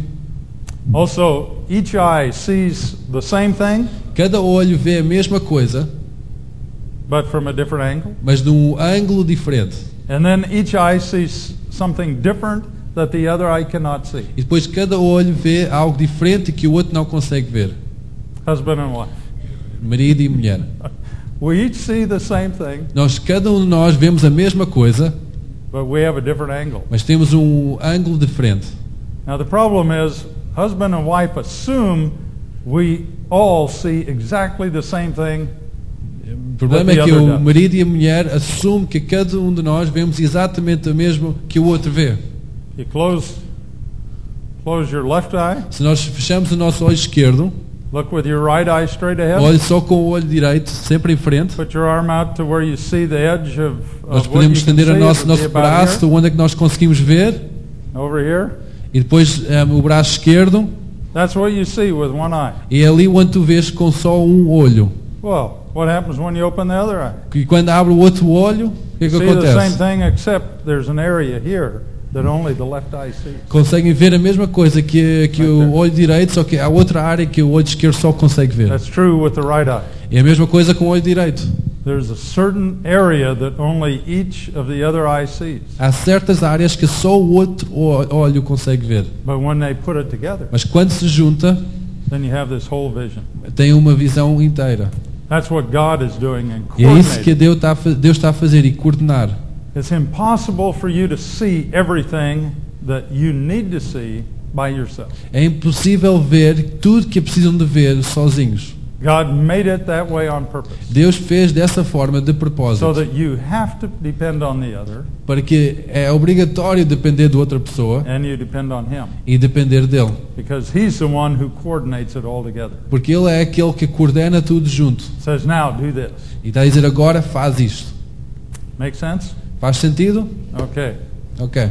Also, each eye sees the same thing, Cada olho vê a mesma coisa, but from a different angle. mas de um ângulo diferente. And then each eye sees something different that the other eye cannot see. E depois cada olho vê algo diferente que o outro não consegue ver. Husband and wife. Marido e mulher. We each see the same thing, Nós, cada um de nós vemos a mesma coisa, but we have a different angle. mas temos um ângulo diferente. Now the problem is, husband and wife assume we all see exactly the same thing. O problema é que o marido e a mulher assumem que cada um de nós vemos exatamente o mesmo que o outro vê. You close, close your left eye, Se nós fechamos o nosso olho esquerdo, look with your right eye straight ahead, olhe só com o olho direito, sempre em frente, put your arm out to where you see the edge of, nós of what you podemos can estender o see. nosso, It would be nosso about braço, here, onde é que nós conseguimos ver, over here. e depois um, o braço esquerdo, That's what you see with one eye. e é ali onde tu vês com só um olho. Well, what happens when you open the other eye? E quando abre o outro olho, o que é que See the same acontece? thing, except there's an area here that only the left eye sees. Conseguem ver a mesma coisa que, que Right o there. olho direito, só que há outra área que o olho esquerdo só consegue ver. That's true with the right eye. É a mesma coisa com o olho direito. There's a certain area that only each of the other eyes sees. Há certas áreas que só o outro ó- olho consegue ver. But when they put it together, Mas quando se junta, then you have this whole vision. tem uma visão inteira. That's what God is doing and E é isso que coordinating. Deus está a fa- Deus está a fazer e coordenar. It's impossible for you to see everything that you need to see by yourself. É impossível ver tudo que precisam de ver sozinhos. God made it that way on purpose, Deus fez dessa forma de so propósito, that you have to depend on the other para que é obrigatório depender de outra pessoa and you depend on Him, e depender dele. because He's the one who coordinates it all together. Porque ele é aquele que coordena tudo junto. Says, now do this. E está a dizer agora faz isto. Make sense? Faz sentido? Okay. Ok.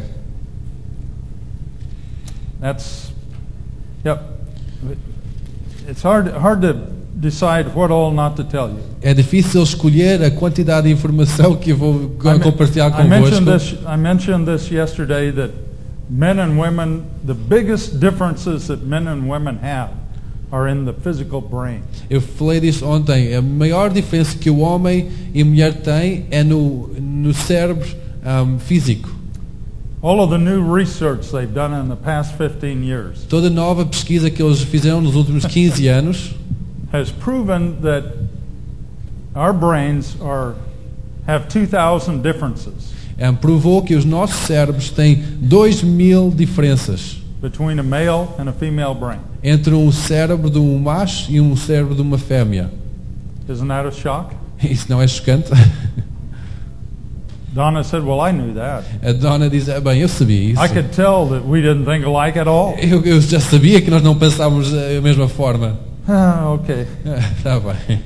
That's, yep. It's hard, hard to decide what all not to tell you. É difícil escolher a quantidade de informação que eu vou I men- compartilhar I mentioned convosco. this. I mentioned this yesterday that men and women, the biggest differences that men and women have, are in the physical brain. Eu falei disso ontem. A maior diferença que o homem e a mulher têm é no, no cérebro ahm, físico. All of the new research they've done in the past fifteen years Toda nova pesquisa que eles fizeram nos últimos quinze anos has proven that our brains are have two thousand differences ahm, provou que os nossos cérebros têm dois mil diferenças between a male and a female brain. entre um cérebro de um macho e um cérebro de uma fêmea. Isn't that a shock? Isso não é chocante? Donna said, well, I knew that. A dona diz, ah, bem, eu sabia isso. I could tell that we didn't think alike at all. Eu, eu já sabia que nós não pensávamos da mesma forma. Ah, okay. Está bem.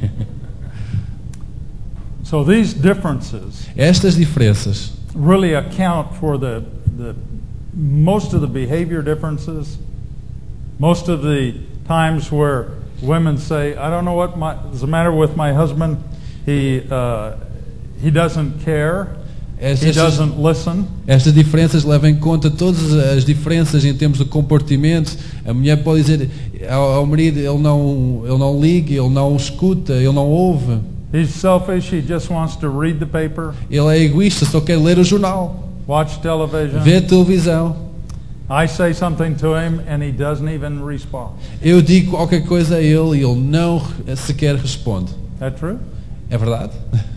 So these differences Estas diferenças really account for the, the most of the behavior differences, most of the times where women say, I don't know what my, is the matter with my husband. He, uh, he doesn't care. He Estas, doesn't listen. estas diferenças levam em conta todas as diferenças em termos de comportamento. A mulher pode dizer ao, ao marido, ele não, ele não liga, ele não escuta, ele não ouve. He's selfish. He just wants to read the paper, Ele é egoísta, só quer ler o jornal, watch television. ver televisão. I say something to him and he doesn't even respond. Eu digo qualquer coisa a ele e ele não sequer responde. That true? É verdade?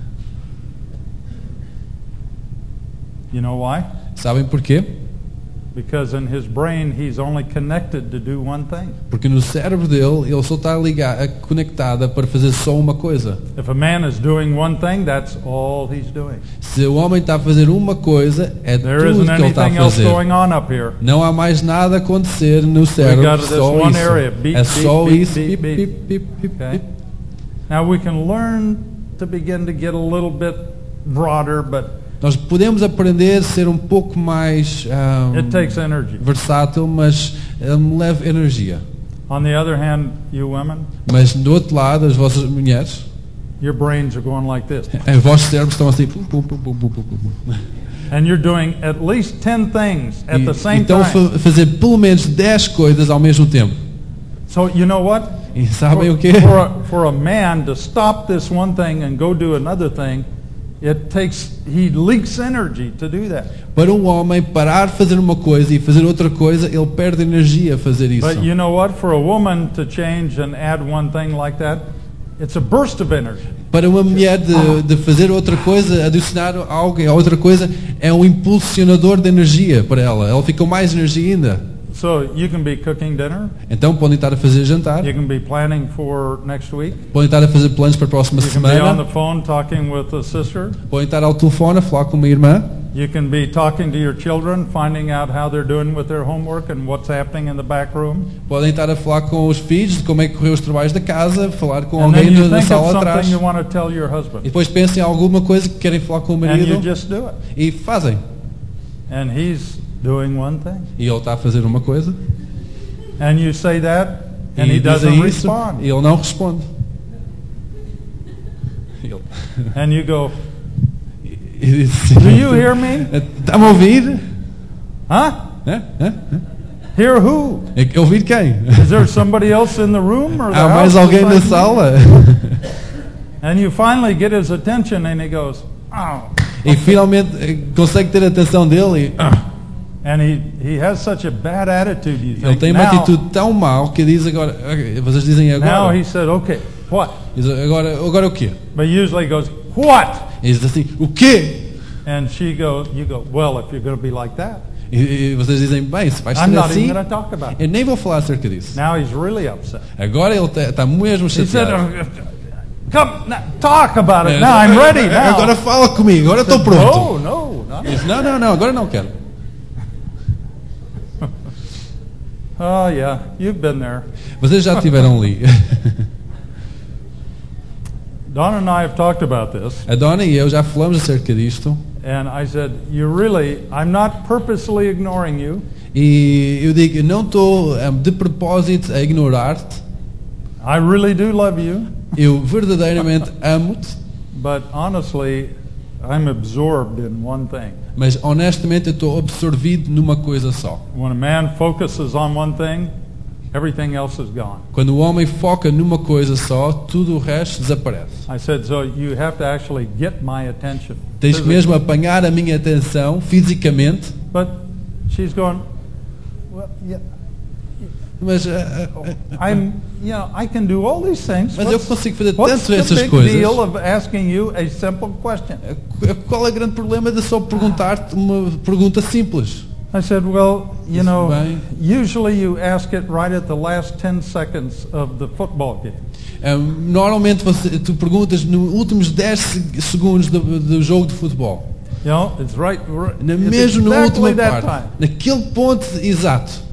You know why? Sabem porquê? Because in his brain he's only connected to do one thing. Porque no cérebro dele, ele só está ligado, conectada para fazer só uma coisa. If a man is doing one thing, that's all he's doing. Se o homem está a fazer uma coisa, é There tudo isn't que ele está a anything else fazer. going on up here. Não há mais nada a acontecer no We cérebro, got this só one isso. area. Beep, É beep, só beep, isso. beep, Pip, beep. pip, pip, pip, Okay. pip. Now we can learn to begin to get a little bit broader, but Nós podemos aprender a ser um pouco mais ahm, it takes energy. versátil, mas um, leva energia. On the other hand, you women, Mas do outro lado, as vossas mulheres, your brains are going like this. os vossos cérebros estão assim. Pum, pum, pum, pum, pum, pum, pum. And you're doing at least ten things at E, the same então time. fa- fazer pelo menos dez coisas ao mesmo tempo. So you know what? E sabem o quê? For a, for a man to stop this one thing and go do another thing, it takes, he leaks energy to do that. Para um homem parar de fazer uma coisa e fazer outra coisa, ele perde energia a fazer isso. But you know what? For a woman to change and add one thing like that, it's a burst of energy. Para uma mulher de, de fazer outra coisa, adicionar algo a outra coisa, é um impulsionador de energia para ela. Ela fica com mais energia ainda. So you can be cooking dinner, Então podem estar a fazer jantar, you can be planning for next week, podem estar a fazer planos para a próxima you can be on semana, the phone talking with a sister, podem estar ao telefone a falar com uma irmã, you can be talking to your children, finding out how they're doing with their homework and what's happening in the back room. podem estar a falar com os filhos de como é que correu os trabalhos da casa, falar com And alguém then you na, na think of sala atrás. something you want to tell your E husband, depois pensem em alguma coisa que querem falar com o and you marido just do it. e fazem. And he's doing one thing. E ele está a fazer uma coisa And you say that, and e he doesn't dizem isso respond. e ele não responde. Ele, And you go, e diz assim, do you hear me? Está-me a ouvir? Huh? Hã? Hã? Hã? Hear who? É que ouvir quem? Is there somebody else in the room or the Há mais house alguém na besides me? sala? And you finally get his attention, and he goes, oh. E finalmente eh, consegue ter a atenção dele e ah, And he, he has such a bad attitude, you ele think. tem uma Now, atitude tão mal que diz agora, ok, vocês dizem now agora, he said, okay, what? diz, agora, agora o quê? But usually he goes, what? E diz assim, o quê? And she goes, you go, well, if you're going to be like that, E, e vocês dizem, bem, se vai I'm ser not assim, even going to talk about it. eu nem vou falar acerca disso. Now he's really upset. Agora ele está mesmo He said, chateado. "Uh, come, now, talk about it É, now. I'm ready now. Agora fala comigo, agora estou pronto. No, no, not Diz, não, não, não, agora não quero. Oh, yeah, you've been there. Vocês já estiveram ali. Donna and I have talked about this, A Dona e eu já falamos acerca disto. and I said, you really, I'm not purposely ignoring you. E eu digo, eu não estou um, de propósito a ignorar-te. I really do love you, Eu verdadeiramente amo-te. but honestly, I'm absorbed in one thing. Mas honestamente eu estou absorvido numa coisa só. When a man focuses on one thing, everything else is gone. Quando o homem foca numa coisa só, tudo o resto desaparece. I said, so you have to actually get my attention. Tens que mesmo apanhar a minha atenção fisicamente. But she's going, well, yeah, Mas, ah, ah, I'm, you know, I can do all these things. mas eu consigo fazer What's tanto the essas big coisas. deal of asking you a simple question? Qual é o grande problema de só perguntar-te uma pergunta simples? I said, well, you know, bem. usually you ask it right at the last ten seconds of the football game. Um, normalmente você, tu perguntas nos últimos dez se- segundos do, do jogo de futebol. You know, it's right, right Na, it's mesmo na exactly última that parte. time. Naquele ponto exato.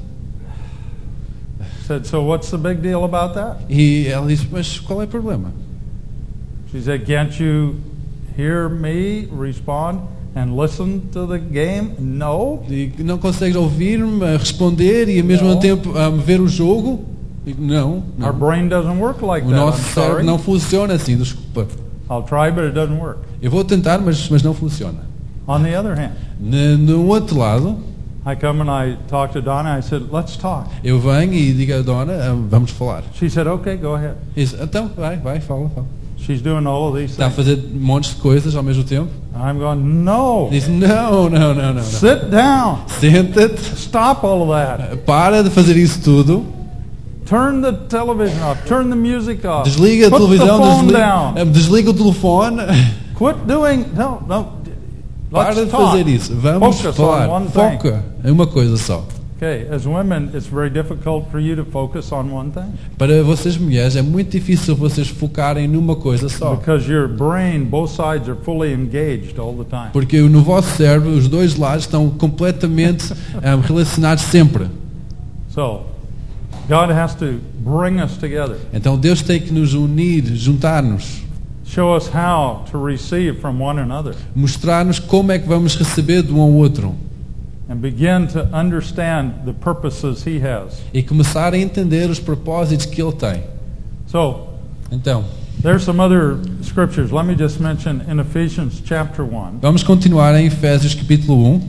I said, so what's the big deal about that? E ela disse, mas qual é o problema? She said, can't you hear me respond and listen to the game? No. E não consegues ouvir-me a responder e ao mesmo Não. tempo a ver o jogo? Digo, não, Our não. brain doesn't work like O that. nosso I'm cérebro sorry. não funciona assim, desculpa. I'll try, but it doesn't work. Eu vou tentar, mas, mas não funciona. On the other hand, No, no outro lado, I come and I talk to Donna. I said, let's talk. eu venho e digo à dona, ah, vamos falar. She said, okay, go ahead. E diz, então, vai, vai, fala, fala. She's doing all of these Está a things. fazer montes de coisas ao mesmo tempo. I'm going, no. Diz, não, não, não, não, não. Sit down. Senta-te, Stop all of that. para de fazer isso tudo, Turn the television off. Turn the music off. desliga a Put televisão, the phone desliga, down. ah, desliga o telefone, Quit doing. No, no. para Let's de talk. fazer isso. Vamos Focus falar. on one thing. Foca em uma coisa só. Okay, as women, it's very difficult for you to focus on one thing Para vocês mulheres é muito difícil vocês focarem numa coisa só. because your brain, both sides are fully engaged all the time. Porque no vosso cérebro os dois lados estão completamente um, relacionados sempre. So, God has to bring us together, Então Deus tem que nos unir, juntar-nos, show us how to receive from one another. mostrar-nos como é que vamos receber de um ao outro. and begin to understand the purposes He has. e começar a entender os propósitos que Ele tem. So, Então, there's some other scriptures. Let me just mention in Ephesians chapter one, vamos continuar em Efésios capítulo um,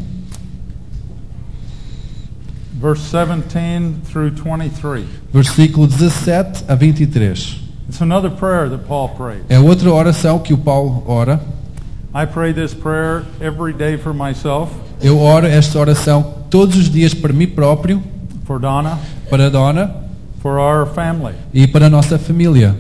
verse seventeen through twenty-three. versículo dezassete a vinte e três. It's another prayer that Paul prayed. É outra oração que o Paulo ora. I pray this prayer every day for myself, Eu oro esta oração todos os dias para mim próprio, for Donna, para a Dona for our family. e para a nossa família.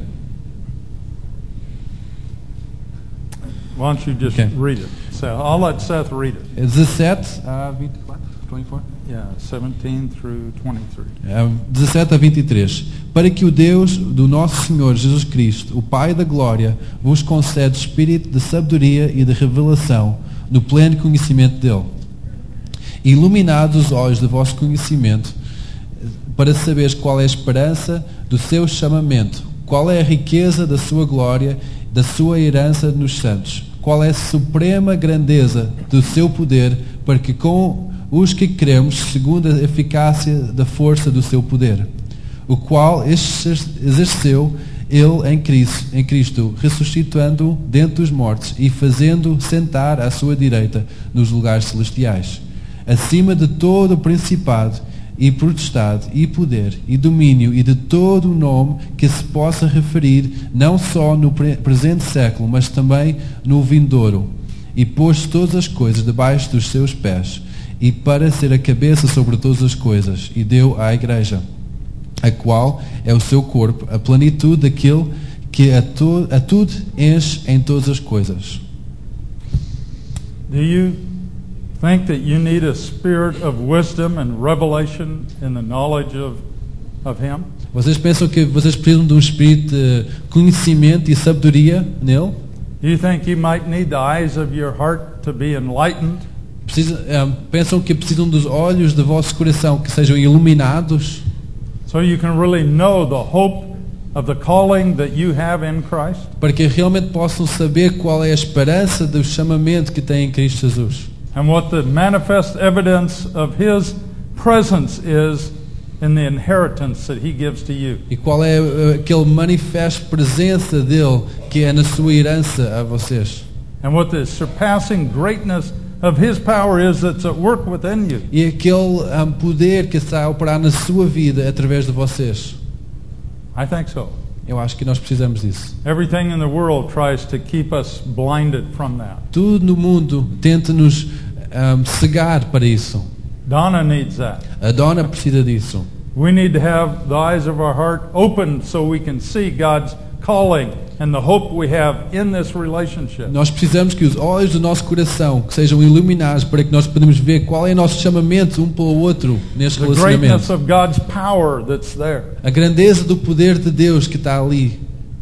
Why don't you just Okay. read it? Seth, I'll let Seth read it. dezassete a vinte e quatro, vinte e quatro? Yeah, seventeen through twenty-three. É, dezassete a vinte e três. Para que o Deus do nosso Senhor Jesus Cristo, o Pai da Glória, vos conceda espírito de sabedoria e de revelação no pleno conhecimento dele. Iluminados os olhos do vosso conhecimento, para saberes qual é a esperança do seu chamamento, qual é a riqueza da sua glória, da sua herança nos santos, qual é a suprema grandeza do seu poder, para que com os que cremos, segundo a eficácia da força do seu poder, o qual exerceu ele em Cristo, em Cristo ressuscitando-o dentre os mortos e fazendo sentar à sua direita nos lugares celestiais, acima de todo o principado e potestade e poder e domínio e de todo o nome que se possa referir, não só no presente século, mas também no vindouro, e pôs todas as coisas debaixo dos seus pés, e para ser a cabeça sobre todas as coisas, e deu à Igreja, a qual é o seu corpo, a plenitude daquele que a, to, a tudo enche em todas as coisas. Do you think that you need a spirit of wisdom and revelation in the knowledge of, of Him? Vocês pensam que vocês precisam de um espírito de conhecimento e sabedoria nele? Do you think you might need the eyes of your heart to be enlightened? Precisam, um, pensam que precisam dos olhos do vosso coração que sejam iluminados, So you can really know the hope of the calling that you have in Christ? para que realmente possam saber qual é a esperança do chamamento que têm em Cristo Jesus. And what the manifest evidence of His presence is in the inheritance that He gives to you. E qual é uh, aquele manifesto presença dele que é na sua herança a vocês. And what the surpassing greatness of His power is that's at work within you. E aquele um, poder que está a operar na sua vida através de vocês. I think so. Eu acho que nós precisamos disso. Everything in the world tries to keep us blinded from that. Tudo no mundo tenta nos um, cegar para isso. Donna needs that. A Dona precisa disso. We need to have the eyes of our heart opened so we can see God's calling and the hope we have in this relationship. Nós precisamos que os olhos do nosso coração que sejam iluminados para que nós podemos ver qual é o nosso chamamento um pelo outro neste The greatness relacionamento. of God's power that's there. A grandeza do poder de Deus que está ali.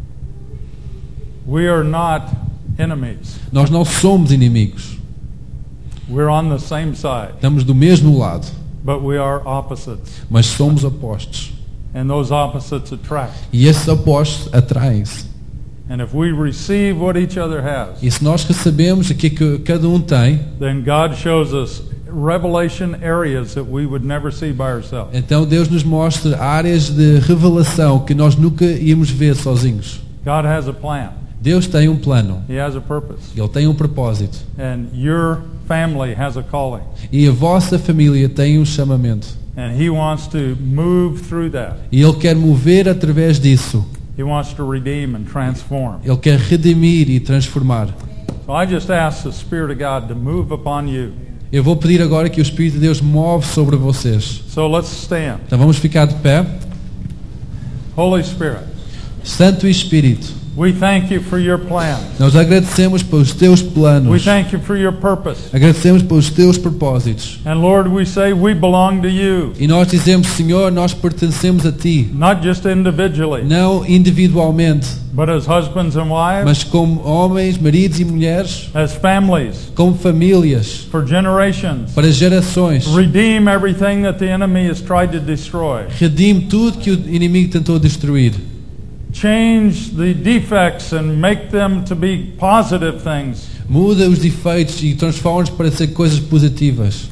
We are not enemies. Nós não somos inimigos. We're on the same side, Estamos do mesmo lado, but we are opposites. mas somos opostos. And those opposites attract. E esses opostos atraem-se. And if we receive what each other has, E se nós recebemos aquilo que cada um tem, then God shows us revelation areas that we would never see by ourselves. então Deus nos mostra áreas de revelação que nós nunca íamos ver sozinhos. God has a plan. Deus tem um plano. He has a purpose. Ele tem um propósito. And your family has a calling. E a vossa família tem um chamamento. And He wants to move through that. E Ele quer mover através disso. He wants to redeem and transform. Ele quer redimir e transformar. So I just ask the Spirit of God to move upon you. Eu vou pedir agora que o Espírito de Deus move sobre vocês. So let's stand. Então vamos ficar de pé. Holy Spirit, Santo Espírito, we thank you for your plan. nós agradecemos pelos teus We planos. thank you for your purpose. Agradecemos pelos teus propósitos. And Lord, we say we belong to you, E nós dizemos, Senhor, nós pertencemos a Ti. not just individually, Não individualmente, but as husbands and wives, mas como homens, maridos e mulheres, as families, como famílias, for generations. para gerações. Redeem everything that the enemy has tried to destroy. Redime tudo que o inimigo tentou destruir. Change the defects and make them to be positive things. Muda os defeitos e transforma-os para ser coisas positivas.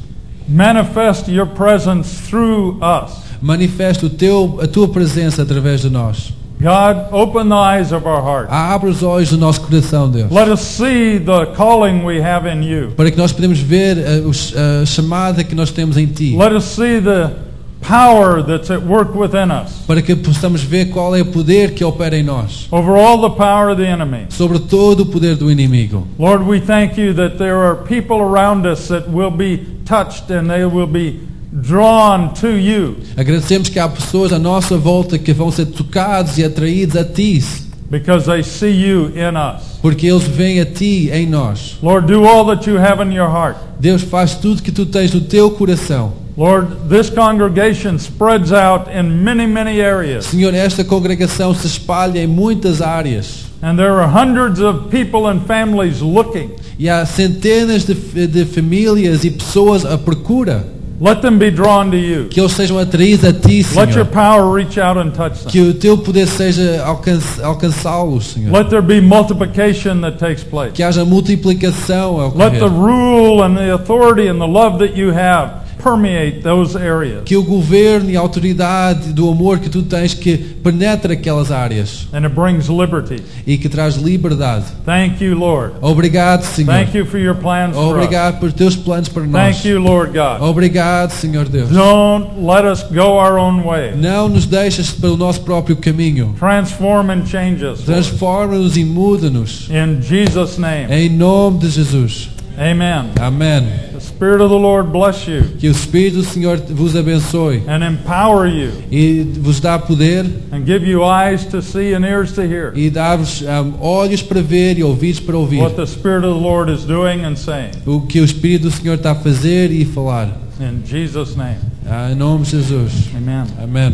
manifest your presence through us. Manifesta o teu, a tua presença através de nós. God, open the eyes of our heart. Abre os olhos do nosso coração, Deus. Let us see the calling we have in you. Para que nós podemos ver a, os- a chamada que nós temos em Ti. Let us see the power that's at work within us Para que possamos ver qual é o poder que opera em nós. over all the power of the enemy. Sobre todo o poder do inimigo. Lord, we thank you that there are people around us that will be touched and they will be drawn to you Agradecemos que há pessoas à nossa volta que vão ser tocados e atraídos a Ti. because they see you in us. Porque eles veem a Ti em nós. Lord, do all that you have in your heart. Deus, faz tudo que Tu tens no Teu coração. Lord, this congregation spreads out in many, many areas. Senhor, esta congregação se espalha em muitas áreas. And there are hundreds of people and families looking. E há centenas de, de famílias e pessoas à procura. Let them be drawn to you. Que eles sejam atraídos a Ti, Let your Senhor. power reach out and touch them. Que o Teu poder seja alcanç, alcançá-los, Senhor. Let there be multiplication that takes place. Que haja multiplicação ao Let the ocorrer. rule and the authority and the love that you have permeate those areas. Que o governo e a autoridade do amor que Tu tens que penetre aquelas áreas. And it brings liberty. E que traz liberdade. Thank you, Lord. Obrigado, Senhor. Thank you for your plans for us. Obrigado por Teus planos para nós. Thank you, Lord God. Obrigado, Senhor Deus. Don't let us go our own way. Não nos deixes pelo nosso próprio caminho. Transform and change us, Lord. Transforma-nos e muda-nos. In Jesus' name. Em nome de Jesus. Amen. Amém. The Spirit of the Lord bless you Que o Espírito do Senhor vos abençoe and empower you e vos dá poder and give you eyes to see and ears to hear e dá-vos um, olhos para ver e ouvidos para ouvir what the Spirit of the Lord is doing and saying. o que o Espírito do Senhor está a fazer e falar. In Jesus' name. Ah, em nome de Jesus. Amen. Amém.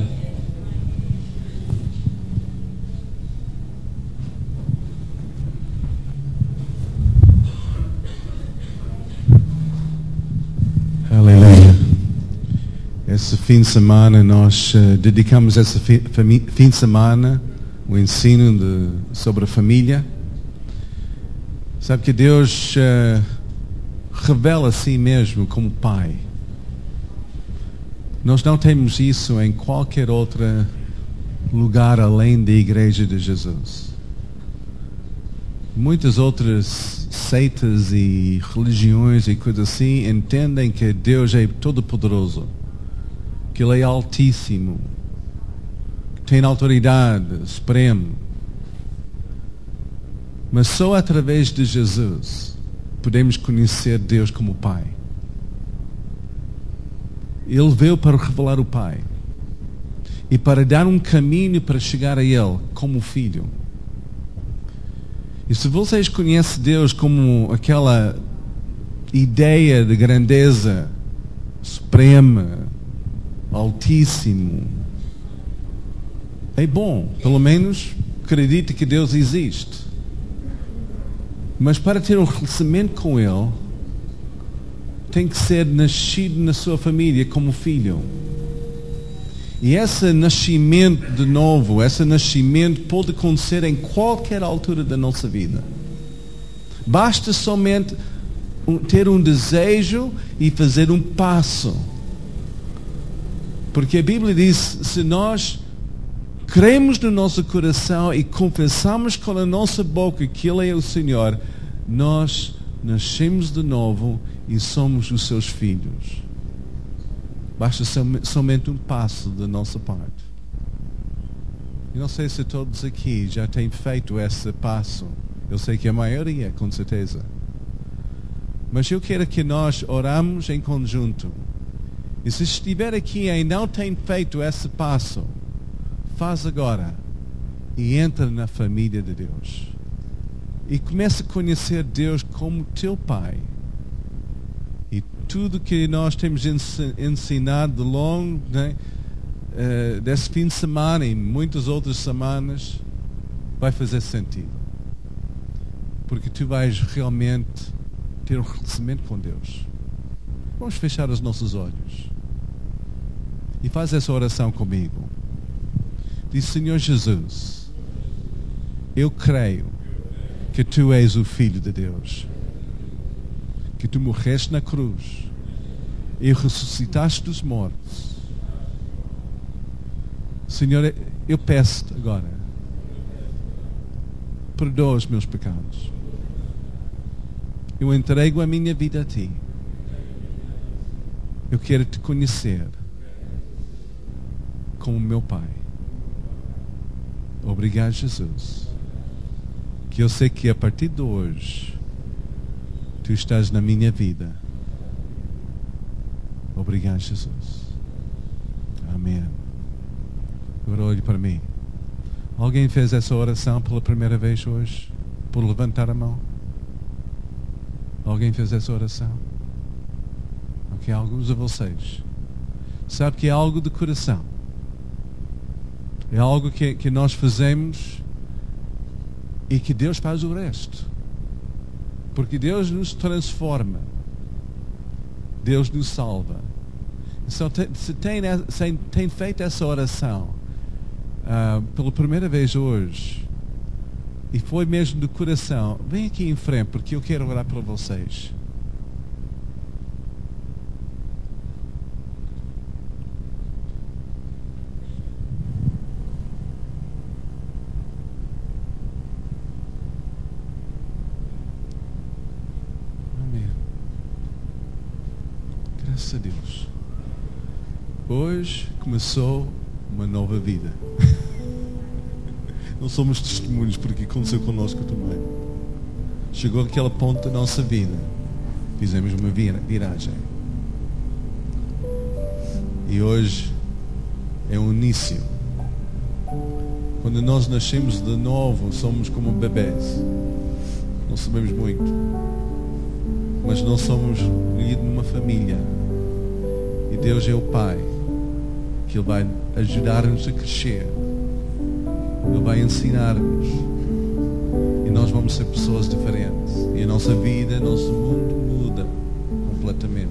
Aleluia. Esse fim de semana nós uh, dedicamos esse fi, fami, fim de semana o ensino de, sobre a família. Sabe que Deus uh, revela a si mesmo como Pai. Nós não temos isso em qualquer outro lugar além da Igreja de Jesus. Muitas outras seitas e religiões e coisas assim entendem que Deus é todo-poderoso, que Ele é altíssimo, que tem autoridade suprema. Mas só através de Jesus podemos conhecer Deus como Pai. Ele veio para revelar o Pai e para dar um caminho para chegar a Ele como Filho. E se vocês conhecem Deus como aquela ideia de grandeza suprema, altíssimo, é bom, pelo menos acredite que Deus existe. Mas para ter um relacionamento com Ele, tem que ser nascido na sua família como filho. E esse nascimento de novo, esse nascimento pode acontecer em qualquer altura da nossa vida. Basta somente um, ter um desejo e fazer um passo. Porque a Bíblia diz, se nós cremos no nosso coração e confessamos com a nossa boca que Ele é o Senhor, nós nascemos de novo e somos os seus filhos. Basta somente um passo da nossa parte. Eu não sei se todos aqui já têm feito esse passo. Eu sei que a maioria, com certeza. Mas eu quero que nós oramos em conjunto. E se estiver aqui e não tem feito esse passo, faz agora. E entra na família de Deus. E começa a conhecer Deus como teu Pai. E tudo que nós temos ensinado ao longo, né, uh, desse fim de semana e muitas outras semanas vai fazer sentido. Porque tu vais realmente ter um relacionamento com Deus. Vamos fechar os nossos olhos. E faz essa oração comigo. Diz, Senhor Jesus, eu creio que tu és o Filho de Deus, que tu morreste na cruz e ressuscitaste dos mortos. Senhor, eu peço-te agora, perdoa os meus pecados. Eu entrego a minha vida a Ti. Eu quero Te conhecer como meu Pai. Obrigado, Jesus, que eu sei que a partir de hoje Tu estás na minha vida. Obrigado, Jesus. Amém. Agora olhe para mim. Alguém fez essa oração pela primeira vez hoje? Por levantar a mão? Alguém fez essa oração? Ok, alguns de vocês. Sabe que é algo de coração. É algo que, que nós fazemos e que Deus faz o resto. Porque Deus nos transforma. Deus nos salva. Então, se tem, se tem feito essa oração uh, pela primeira vez hoje, e foi mesmo do coração, vem aqui em frente, porque eu quero orar para vocês. Amém. Graças a Deus. Hoje começou uma nova vida. Não somos testemunhos porque aconteceu connosco também. Chegou aquela ponto da nossa vida. Fizemos uma viragem. E hoje é um início. Quando nós nascemos de novo, somos como bebês. Não sabemos muito. Mas nós somos unidos numa família. E Deus é o Pai. Que Ele vai ajudar-nos a crescer. Ele vai ensinar-nos. E nós vamos ser pessoas diferentes. E a nossa vida, o nosso mundo muda completamente.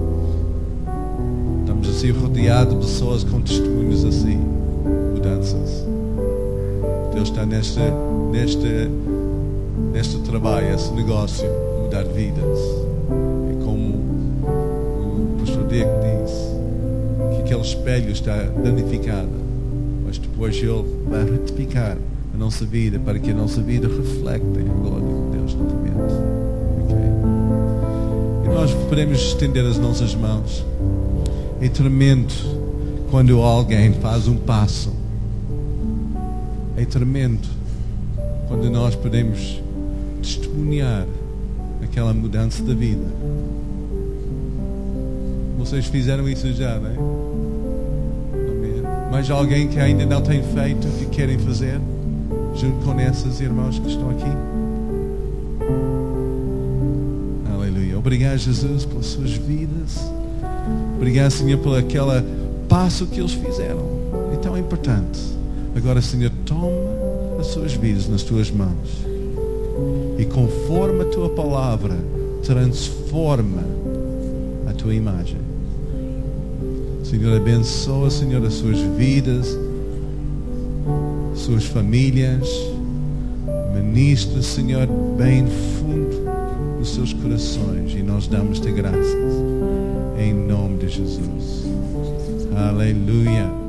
Estamos assim rodeados de pessoas com testemunhos assim. Mudanças. Deus está neste, neste, neste trabalho, esse negócio, mudar vidas. É como o pastor Diego disse, que aquele espelho está danificado. Mas depois Ele vai retificar a nossa vida para que a nossa vida reflecte a glória de Deus novamente. Okay? E nós podemos estender as nossas mãos. É tremendo quando alguém faz um passo. É tremendo quando nós podemos testemunhar aquela mudança da vida. Vocês fizeram isso já, não é? Mas alguém que ainda não tem feito e querem fazer, junto com esses irmãos que estão aqui. Aleluia. Obrigado, Jesus, pelas suas vidas. Obrigado, Senhor, por aquele passo que eles fizeram. É tão importante. Agora, Senhor, toma as suas vidas nas tuas mãos. E conforme a tua palavra, transforma a tua imagem. Senhor, abençoa, Senhor, as suas vidas, suas famílias. Ministra, Senhor, bem fundo nos seus corações. E nós damos-te graças. Em nome de Jesus. Aleluia.